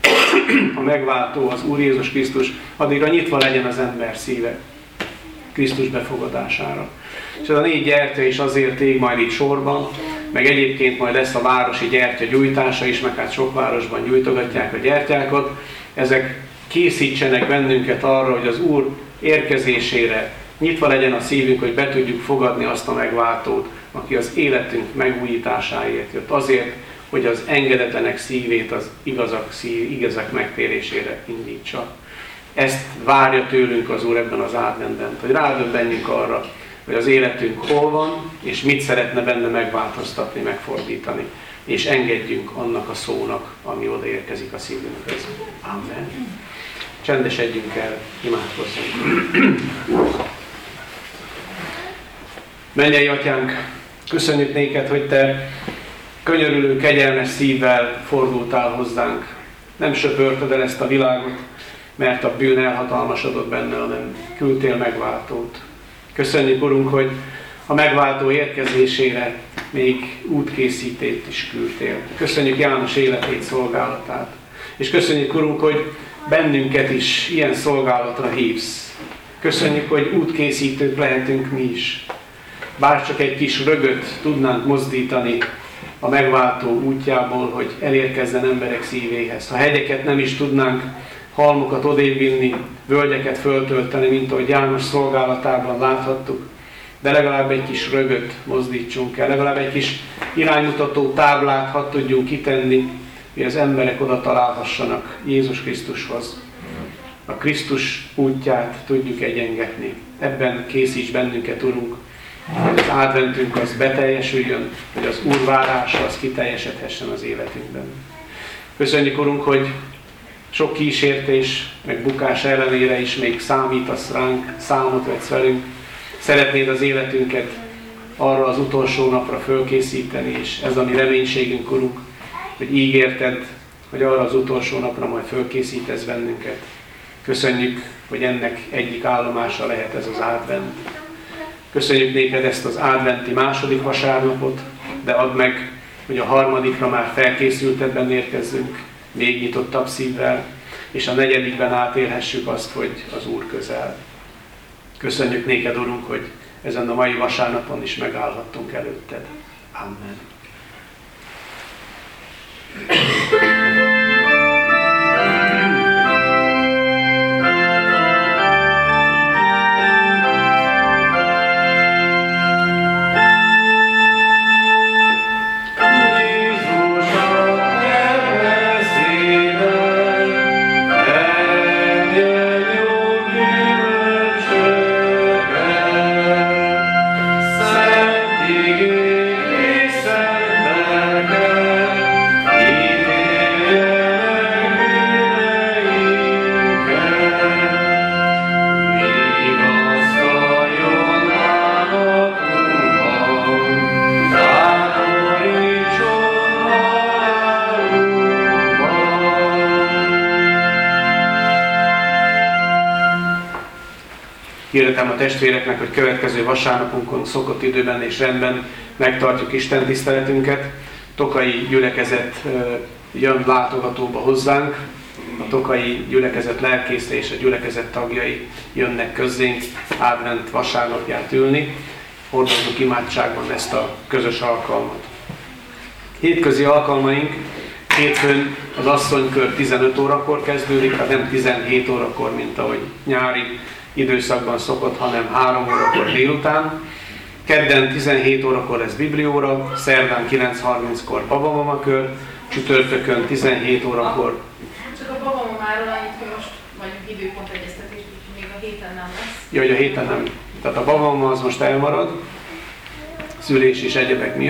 a megváltó, az Úr Jézus Krisztus, addigra nyitva legyen az ember szíve Krisztus befogadására. És ez a 4 gyertya is azért ég majd itt sorban, meg egyébként majd lesz a városi gyertya gyújtása is, meg hát sok városban gyújtogatják a gyertyákat. Ezek készítsenek bennünket arra, hogy az Úr érkezésére nyitva legyen a szívünk, hogy be tudjuk fogadni azt a megváltót, aki az életünk megújításáért jött. Azért, hogy az engedetlenek szívét az igazak megtérésére indítsa. Ezt várja tőlünk az Úr ebben az adventben, hogy rádöbbenjünk arra, hogy az életünk hol van, és mit szeretne benne megváltoztatni, megfordítani. És engedjünk annak a szónak, ami odaérkezik a szívünkhöz. Amen. Csendesedjünk el, imádkozzunk. Mennyei Atyánk, köszönjük néked, hogy Te könyörülő, kegyelmes szívvel fordultál hozzánk. Nem söpörted el ezt a világot, mert a bűn elhatalmasodott benne, hanem küldtél megváltót. Köszönjük, Urunk, hogy a megváltó érkezésére még útkészítét is küldtél. Köszönjük János életét, szolgálatát. És köszönjük, Urunk, hogy bennünket is ilyen szolgálatra hívsz. Köszönjük, hogy útkészítők lehetünk mi is. Bár csak egy kis rögöt tudnánk mozdítani a megváltó útjából, hogy elérkezzen emberek szívéhez. Ha hegyeket nem is tudnánk, halmokat odébb vinni, völgyeket föltölteni, mint ahogy János szolgálatában láthattuk, de legalább egy kis rögöt mozdítsunk el, legalább egy kis iránymutató táblát hadd tudjunk kitenni, hogy az emberek oda találhassanak Jézus Krisztushoz. A Krisztus útját tudjuk egyengetni. Ebben készíts bennünket, Urunk, hogy az adventünk az beteljesüljön, hogy az Úr várása az kiteljesedhessen az életünkben. Köszönjük, Urunk, hogy sok kísértés, meg bukás ellenére is még számítasz ránk, számot vetsz velünk. Szeretnéd az életünket arra az utolsó napra fölkészíteni, és ez a mi reménységünk, Urunk, hogy ígérted, hogy arra az utolsó napra majd fölkészítesz bennünket. Köszönjük, hogy ennek egyik állomása lehet ez az advent. Köszönjük néked ezt az adventi második vasárnapot, de add meg, hogy a harmadikra már felkészültebben érkezzünk, még nyitottabb szívvel, és a 4. átélhessük azt, hogy az Úr közel. Köszönjük néked, Urunk, hogy ezen a mai vasárnapon is megállhattunk előtted. Amen. Szent Hirdetem a testvéreknek, hogy következő vasárnapunkon szokott időben és rendben megtartjuk Isten tiszteletünket. Tokai gyülekezet jön látogatóba hozzánk, a tokai gyülekezet lelkésze és a gyülekezet tagjai jönnek közzénk advent vasárnapját ülni. Hordozzuk imádságban ezt a közös alkalmat. Hétközi alkalmaink hétfőn az asszonykör 15 órakor kezdődik, tehát nem 17 órakor, mint ahogy nyári időszakban szokott, hanem 3 órakor délután. Kedden 17 órakor lesz biblióra, szerdán 9:30-kor babamamakör, csütörtökön 17 órakor. Csak a babamamáról annyit, hogy most vagyunk időpont egyeztetés, úgyhogy még a héten nem lesz. Ja, hogy a héten nem. Tehát a babamama az most elmarad, szülés és egyebek miatt.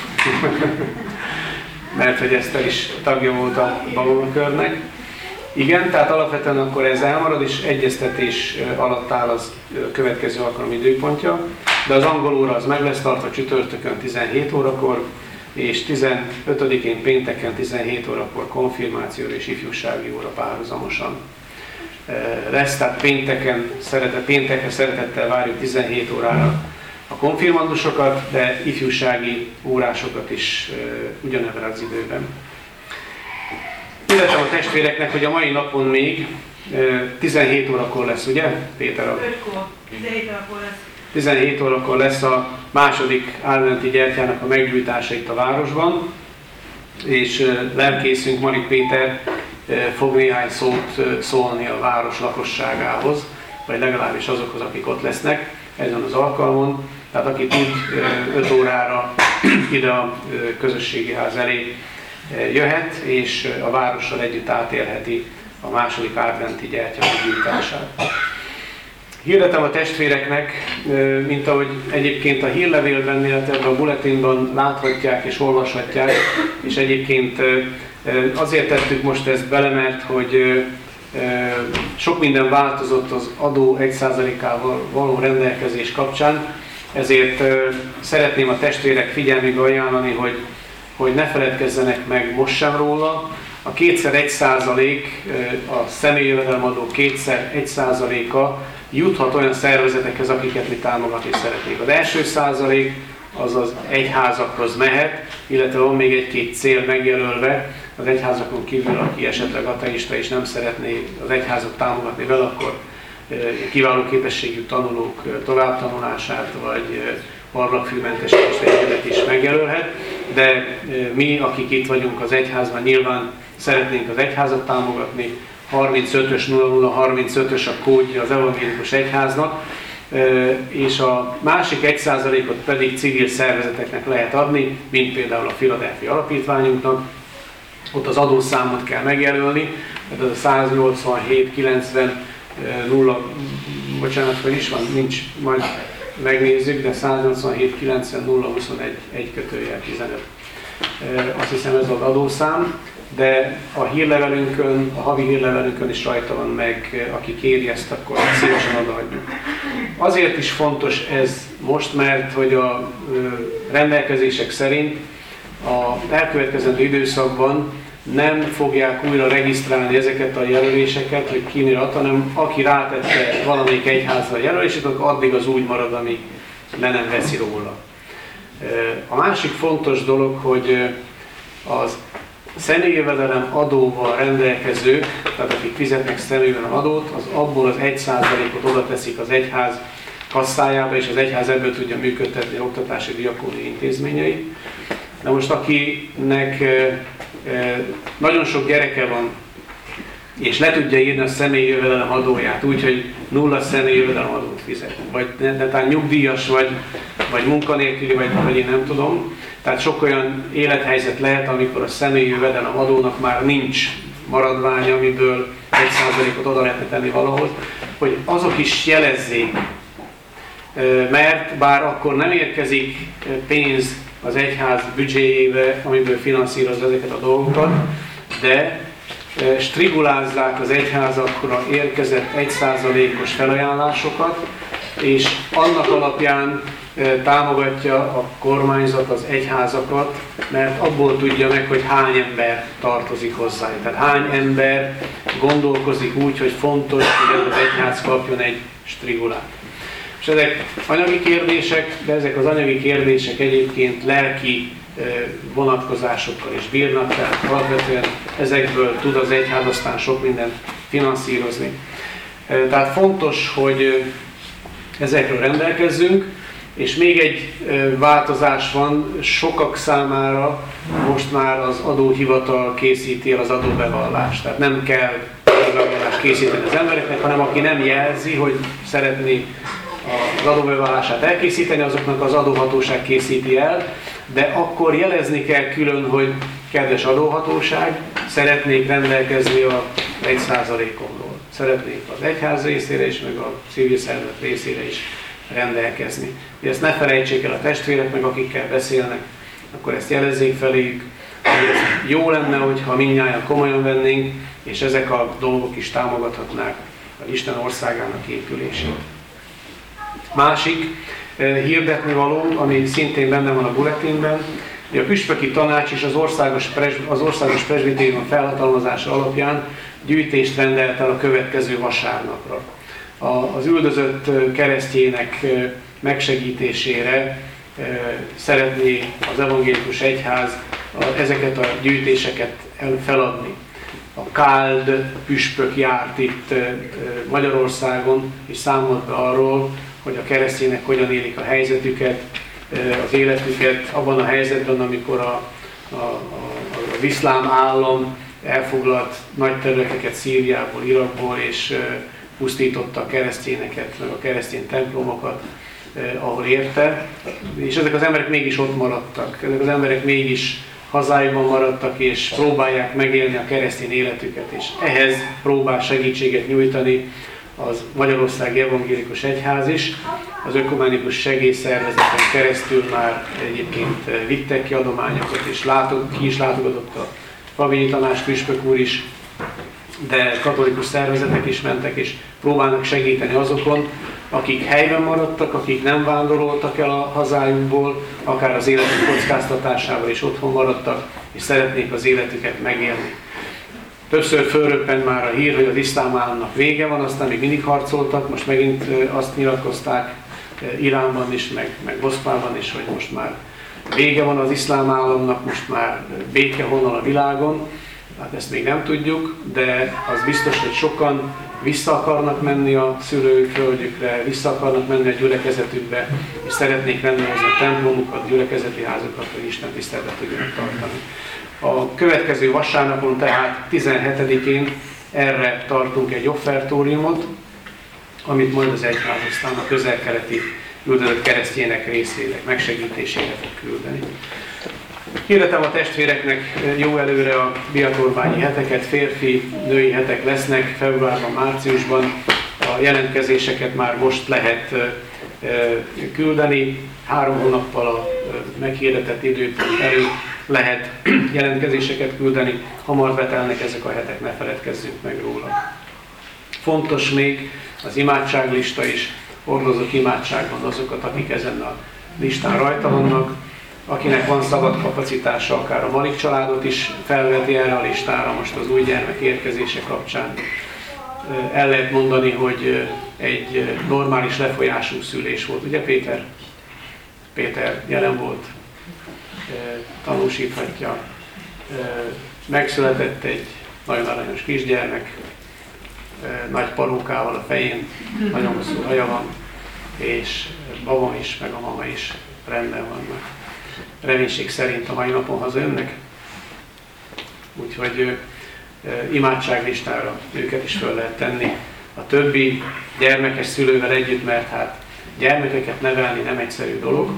Mert hogy Eszter is tagja volt a babamakörnek. Igen, tehát alapvetően akkor ez elmarad, és egyeztetés alatt áll az következő alkalom időpontja, de az angol óra az meg lesz tartva csütörtökön 17 órakor, és 15-én pénteken 17 órakor konfirmációra és ifjúsági óra párhuzamosan lesz, tehát pénteken szeretettel várjuk 17 órára a konfirmandusokat, de ifjúsági órásokat is ugyanebben az időben. Hirdetem a testvéreknek, hogy a mai napon még 17 órakor lesz, ugye, Péter? 5-kor, 17 órakor lesz. 17 órakor lesz a második adventi gyertyának a meggyújtása itt a városban, és lelkészünk Marik Péter fog néhány szót szólni a város lakosságához, vagy legalábbis azokhoz, akik ott lesznek ezen az alkalmon. Tehát aki tud 5 órára ide a közösségi ház elé jöhet, és a várossal együtt átélheti a második adventi gyertya meggyújtását. Hirdetem a testvéreknek, mint ahogy egyébként a hírlevélben, illetve a bulletinban láthatják és olvashatják, és egyébként azért tettük most ezt bele, mert hogy sok minden változott az adó 1%-ával való rendelkezés kapcsán, ezért szeretném a testvérek figyelmébe ajánlani, hogy ne feledkezzenek meg most sem róla. A 2x1%, a személyi jövedelemadó 2x1%-a juthat olyan szervezetekhez, akiket mi támogatni szeretnénk. Az első százalék az az egyházakhoz mehet, illetve van még egy-két cél megjelölve, az egyházakon kívül, aki esetleg ateista és nem szeretné az egyházat támogatni vele, akkor kiváló képességű tanulók továbbtanulását, vagy ablakfűmentesítést egyedet is megjelölhet, de mi, akik itt vagyunk az egyházban, nyilván szeretnénk az egyházat támogatni. 35-ös 0035-ös a kódja az evangélikus egyháznak, és a másik 1%-ot pedig civil szervezeteknek lehet adni, mint például a Philadelphia Alapítványunknak. Ott az adószámot kell megjelölni, tehát az a 187 90 0, bocsánat, hogy is van, nincs, majd megnézzük, de 187 90 021 1/15. Azt hiszem ez az adószám, de a hírlevelünkön, a havi hírlevelünkön is rajta van meg, aki kéri ezt, akkor szívesen odaadjuk. Azért is fontos ez most, mert hogy a rendelkezések szerint az elkövetkezendő időszakban nem fogják újra regisztrálni ezeket a jelöléseket, hogy ki mire ad, hanem aki rátette valamelyik egyházra a jelölését, addig az úgy marad, ami le nem veszi róla. A másik fontos dolog, hogy az személyjövedelem adóval rendelkezők, tehát akik fizetnek személyjövedelem adót, az abból az 1%-ot oda teszik az egyház kasszájába, és az egyház ebből tudja működtetni oktatási diakóniai intézményeit. Na most akinek nagyon sok gyereke van, és le tudja írni a személyi jövedelem adóját, úgyhogy 0 személyi jövedelem adót fizet, vagy netán nyugdíjas, vagy munkanélküli, vagy én nem tudom. Tehát sok olyan élethelyzet lehet, amikor a személyi jövedelem adónak már nincs maradványa, amiből 1%-ot oda lehetne tenni valahol, hogy azok is jelezzék, mert bár akkor nem érkezik pénz az egyház büdzséjébe, amiből finanszírozza ezeket a dolgokat, de strigulázzák az egyházakra érkezett 1%-os felajánlásokat, és annak alapján támogatja a kormányzat az egyházakat, mert abból tudja meg, hogy hány ember tartozik hozzá. Tehát hány ember gondolkozik úgy, hogy fontos, hogy ez az egyház kapjon egy strigulát. És ezek anyagi kérdések, de ezek az anyagi kérdések egyébként lelki vonatkozásokkal is bírnak, tehát alapvetően ezekből tud az egyház aztán sok mindent finanszírozni. Tehát fontos, hogy ezekről rendelkezzünk, és még egy változás van, sokak számára most már az adóhivatal készíti el az adóbevallást. Tehát nem kell adóbevallást készíteni az embereknek, hanem aki nem jelzi, hogy szeretné az adóbevallását elkészíteni, azoknak az adóhatóság készíti el, de akkor jelezni kell külön, hogy kedves adóhatóság, szeretnék rendelkezni a 1%-omról. Szeretnék az egyház részére is, meg a civil szervezet részére is rendelkezni. Ezt ne felejtsék el a testvérek, meg akikkel beszélnek, akkor ezt jelezzék feléjük, hogy ez jó lenne, hogyha mindnyájan komolyan vennénk, és ezek a dolgok is támogathatnák az Isten országának épülését. Másik hirdetni való, ami szintén benne van a bulletinben, hogy a püspöki tanács és az országos presbitérium felhatalmazása alapján gyűjtést rendelt el a következő vasárnapra. Az üldözött keresztények megsegítésére szeretné az evangélikus egyház ezeket a gyűjtéseket feladni. A káld püspök járt itt Magyarországon, és számolt be arról, hogy a keresztények hogyan élik a helyzetüket, az életüket abban a helyzetben, amikor az iszlám állam elfoglalt nagy területeket Szíriából, Irakból, és pusztította a keresztényeket, meg a keresztény templomokat, ahol érte. És ezek az emberek mégis ott maradtak. Ezek az emberek mégis hazájukban maradtak, és próbálják megélni a keresztény életüket. És ehhez próbál segítséget nyújtani az Magyarországi Evangélikus Egyház is. Az ökumenikus segélyszervezeten keresztül már egyébként vittek ki adományokat, és ki is látogatott a Pavényi Tamás püspök úr is, de katolikus szervezetek is mentek, és próbálnak segíteni azokon, akik helyben maradtak, akik nem vándoroltak el a hazájukból, akár az életük kockáztatásával is otthon maradtak, és szeretnék az életüket megélni. Többször fölröppent már a hír, hogy az iszlám államnak vége van, aztán még mindig harcoltak, most megint azt nyilatkozták Iránban is, meg Moszkvában is, hogy most már vége van az iszlám államnak, most már béke honnan a világon. Hát ezt még nem tudjuk, de az biztos, hogy sokan vissza akarnak menni a szülőföldjükre, vissza akarnak menni a gyülekezetükbe, és szeretnék rendezni a templomukat, gyülekezeti házukat, hogy Isten tiszteletet tudjanak tartani. A következő vasárnapon, tehát 17-én erre tartunk egy offertóriumot, amit majd az egyház aztán a közel-keleti üldözött keresztények részére, megsegítésére fog küldeni. Hirdetem a testvéreknek jó előre a biatorbányi heteket, férfi-női hetek lesznek februárban, márciusban. A jelentkezéseket már most lehet küldeni, 3 hónappal a meghirdetett időpont előtt lehet jelentkezéseket küldeni, hamar betelnek ezek a hetek, ne feledkezzünk meg róla. Fontos még az imádságlista is, hordozok imádságban azokat, akik ezen a listán rajta vannak. Akinek van szabad kapacitása, akár a Malik családot is felveti erre a listára most az új gyermek érkezése kapcsán. El lehet mondani, hogy egy normális lefolyású szülés volt. Ugye Péter? Péter jelen volt, tanúsíthatja. Megszületett egy nagyon aranyos kisgyermek, nagy parókával a fején, nagyon hosszú haja van, és baba is, meg a mama is rendben vannak. Reménység szerint a mai napon hazajönnek, úgyhogy imádságlistára őket is föl lehet tenni. A többi gyermekes szülővel együtt, mert hát gyermekeket nevelni nem egyszerű dolog,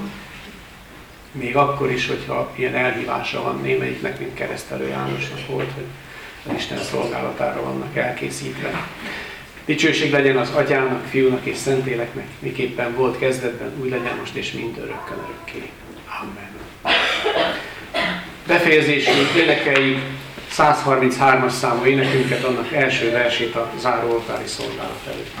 még akkor is, hogyha ilyen elhívása van némelyiknek, mint Keresztelő Jánosnak volt, hogy az Isten szolgálatára vannak elkészítve. Dicsőség legyen az Atyának, Fiúnak és Szentléleknek, miképpen volt kezdetben, úgy legyen most és mindörökkön örökké. Amen. Befejezésül énekeljük 133-as számú énekünket, annak első versét a záró oltári szolgálat előtt.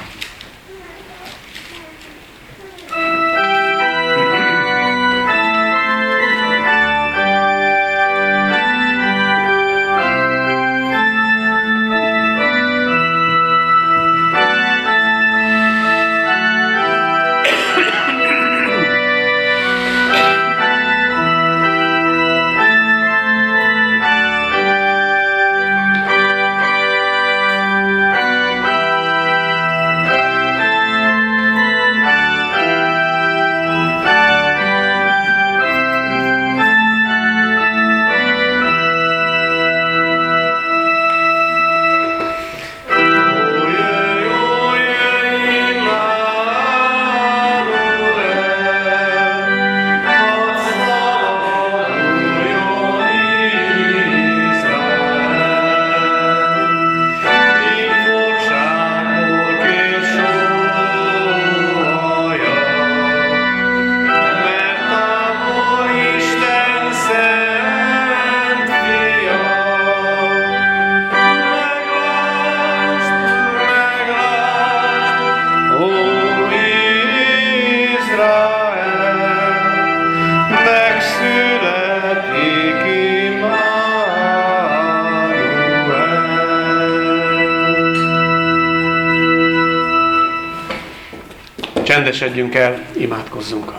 Csendesedjünk el, imádkozzunk.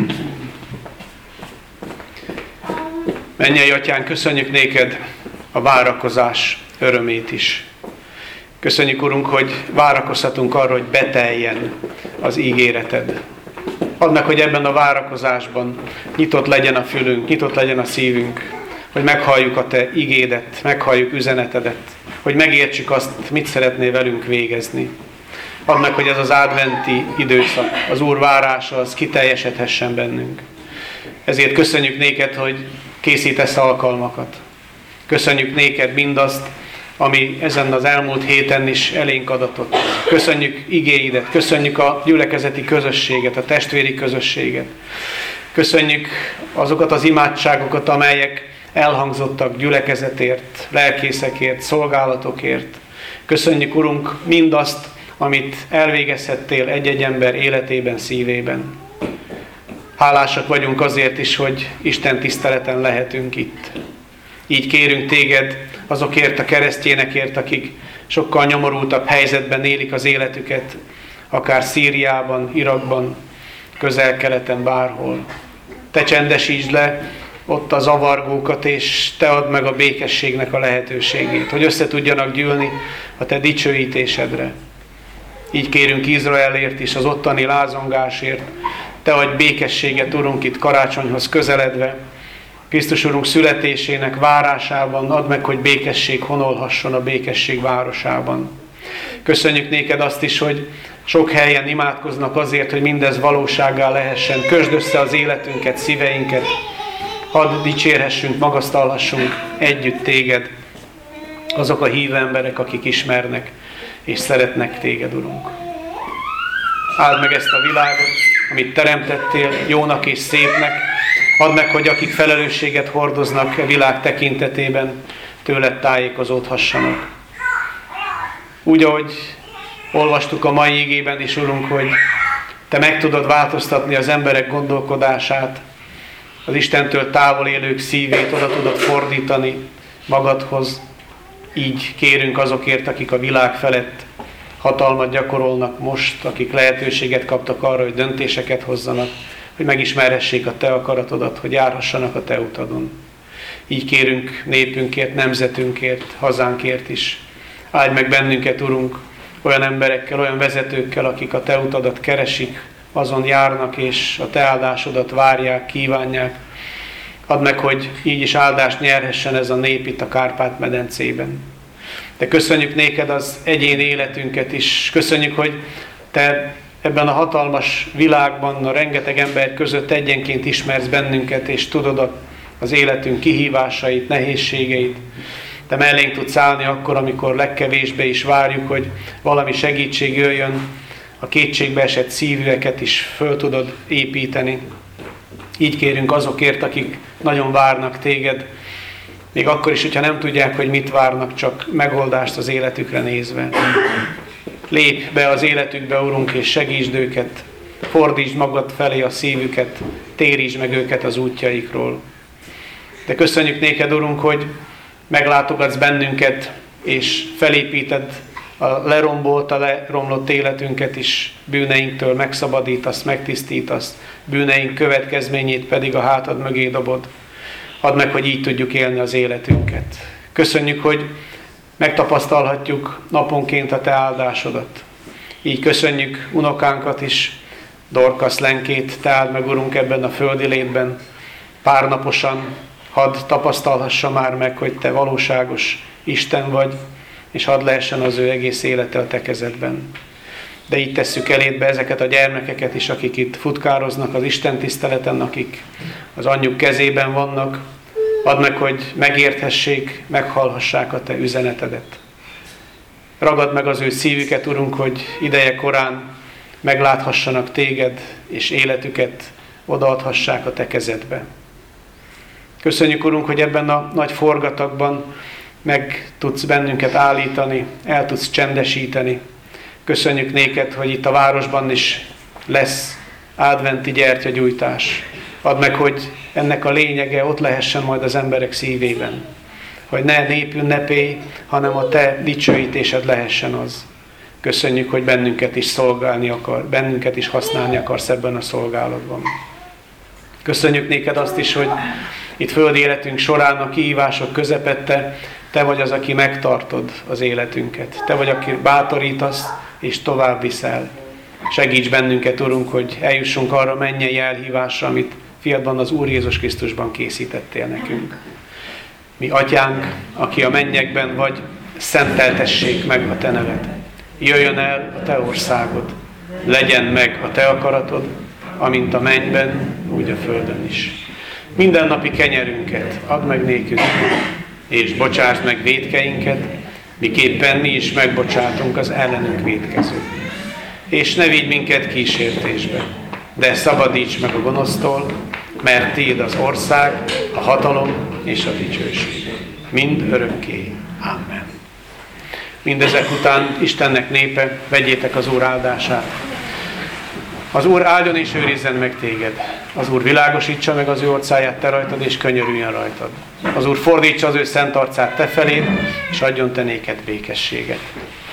Mennyei Atyánk, köszönjük néked a várakozás örömét is. Köszönjük, Urunk, hogy várakozhatunk arra, hogy beteljen az ígéreted. Add meg, hogy ebben a várakozásban nyitott legyen a fülünk, nyitott legyen a szívünk, hogy meghalljuk a te igédet, meghalljuk üzenetedet, hogy megértsük azt, mit szeretnél velünk végezni. Add meg, hogy ez az adventi időszak, az Úr várása, az kiteljesedhessen bennünk. Ezért köszönjük néked, hogy készítesz alkalmakat. Köszönjük néked mindazt, ami ezen az elmúlt héten is elénk adatott. Köszönjük igéidet, köszönjük a gyülekezeti közösséget, a testvéri közösséget. Köszönjük azokat az imádságokat, amelyek elhangzottak gyülekezetért, lelkészekért, szolgálatokért. Köszönjük, Urunk, mindazt, amit elvégezhettél egy-egy ember életében, szívében. Hálásak vagyunk azért is, hogy Isten tiszteleten lehetünk itt. Így kérünk téged azokért a keresztényekért, akik sokkal nyomorultabb helyzetben élik az életüket, akár Szíriában, Irakban, Közel-Keleten, bárhol. Te csendesítsd le ott a zavargókat, és te add meg a békességnek a lehetőségét, hogy össze tudjanak gyűlni a te dicsőítésedre. Így kérünk Izraelért is, az ottani lázongásért. Te adj békességet, Urunk, itt karácsonyhoz közeledve. Krisztus Urunk születésének várásában add meg, hogy békesség honolhasson a békesség városában. Köszönjük néked azt is, hogy sok helyen imádkoznak azért, hogy mindez valósággá lehessen. Kösd össze az életünket, szíveinket. Hadd dicsérhessünk, magasztalhassunk együtt téged. Azok a hívő emberek, akik ismernek és szeretnek téged, Urunk. Áld meg ezt a világot, amit teremtettél, jónak és szépnek. Add meg, hogy akik felelősséget hordoznak a világ tekintetében, tőled tájékozódhassanak. Úgy, ahogy olvastuk a mai igében is, Urunk, hogy te meg tudod változtatni az emberek gondolkodását, az Istentől távol élők szívét oda tudod fordítani magadhoz. Így kérünk azokért, akik a világ felett hatalmat gyakorolnak most, akik lehetőséget kaptak arra, hogy döntéseket hozzanak, hogy megismerhessék a te akaratodat, hogy járhassanak a te utadon. Így kérünk népünkért, nemzetünkért, hazánkért is. Áldj meg bennünket, Urunk, olyan emberekkel, olyan vezetőkkel, akik a te utadat keresik, azon járnak, és a te áldásodat várják, kívánják. Add meg, hogy így is áldást nyerhessen ez a nép itt a Kárpát-medencében. De köszönjük néked az egyéni életünket is. Köszönjük, hogy te ebben a hatalmas világban, a rengeteg ember között egyenként ismersz bennünket, és tudod az életünk kihívásait, nehézségeit. Te mellénk tudsz állni akkor, amikor legkevésbé is várjuk, hogy valami segítség jöjjön. A kétségbe esett szívűeket is föl tudod építeni. Így kérünk azokért, akik nagyon várnak téged, még akkor is, hogyha nem tudják, hogy mit várnak, csak megoldást az életükre nézve. Lépj be az életükbe, Urunk, és segítsd őket, fordítsd magad felé a szívüket, térítsd meg őket az útjaikról. De köszönjük néked, Urunk, hogy meglátogatsz bennünket, és felépíted a leromlott életünket is, bűneinktől megszabadítasz, megtisztítasz, bűneink következményét pedig a hátad mögé dobod. Add meg, hogy így tudjuk élni az életünket. Köszönjük, hogy megtapasztalhatjuk naponként a te áldásodat. Így köszönjük unokánkat is, Dorkasz Lenkét, te áld meg, Urunk, ebben a földi létben. Párnaposan hadd tapasztalhassa már meg, hogy te valóságos Isten vagy, és hadd lehessen az ő egész élete a te kezedben. De így tesszük elédbe ezeket a gyermekeket is, akik itt futkároznak az Isten tiszteleten, akik az anyjuk kezében vannak. Add meg, hogy megérthessék, meghallhassák a te üzenetedet. Ragad meg az ő szívüket, Urunk, hogy ideje korán megláthassanak téged, és életüket odaadhassák a te kezedbe. Köszönjük, Urunk, hogy ebben a nagy forgatagban meg tudsz bennünket állítani, el tudsz csendesíteni. Köszönjük néked, hogy itt a városban is lesz adventi gyertyagyújtás. Add meg, hogy ennek a lényege ott lehessen majd az emberek szívében. Hogy ne népünnepély, hanem a te dicsőítésed lehessen az. Köszönjük, hogy bennünket is szolgálni akar, bennünket is használni akarsz ebben a szolgálatban. Köszönjük néked azt is, hogy itt földi életünk során a kihívások közepette te vagy az, aki megtartod az életünket. Te vagy, aki bátorítasz és tovább viszel. Segíts bennünket, Urunk, hogy eljussunk arra a mennyei elhívásra, amit fiadban az Úr Jézus Krisztusban készítettél nekünk. Mi Atyánk, aki a mennyekben vagy, szenteltessék meg a te neved. Jöjjön el a te országod, legyen meg a te akaratod, amint a mennyben, úgy a földön is. Mindennapi kenyerünket add meg nékünk, és bocsásd meg vétkeinket, miképpen mi is megbocsátunk az ellenünk vétkezőknek. És ne vigy minket kísértésbe, de szabadíts meg a gonosztól, mert tiéd az ország, a hatalom és a dicsőség. Mind örökké. Amen. Mindezek után Istennek népe, vegyétek az Úr áldását. Az Úr áldjon és őrizzen meg téged. Az Úr világosítsa meg az ő orcáját te rajtad, és könyörüljön rajtad. Az Úr fordítsa az ő szent arcát te feléd, és adjon te néked békességet.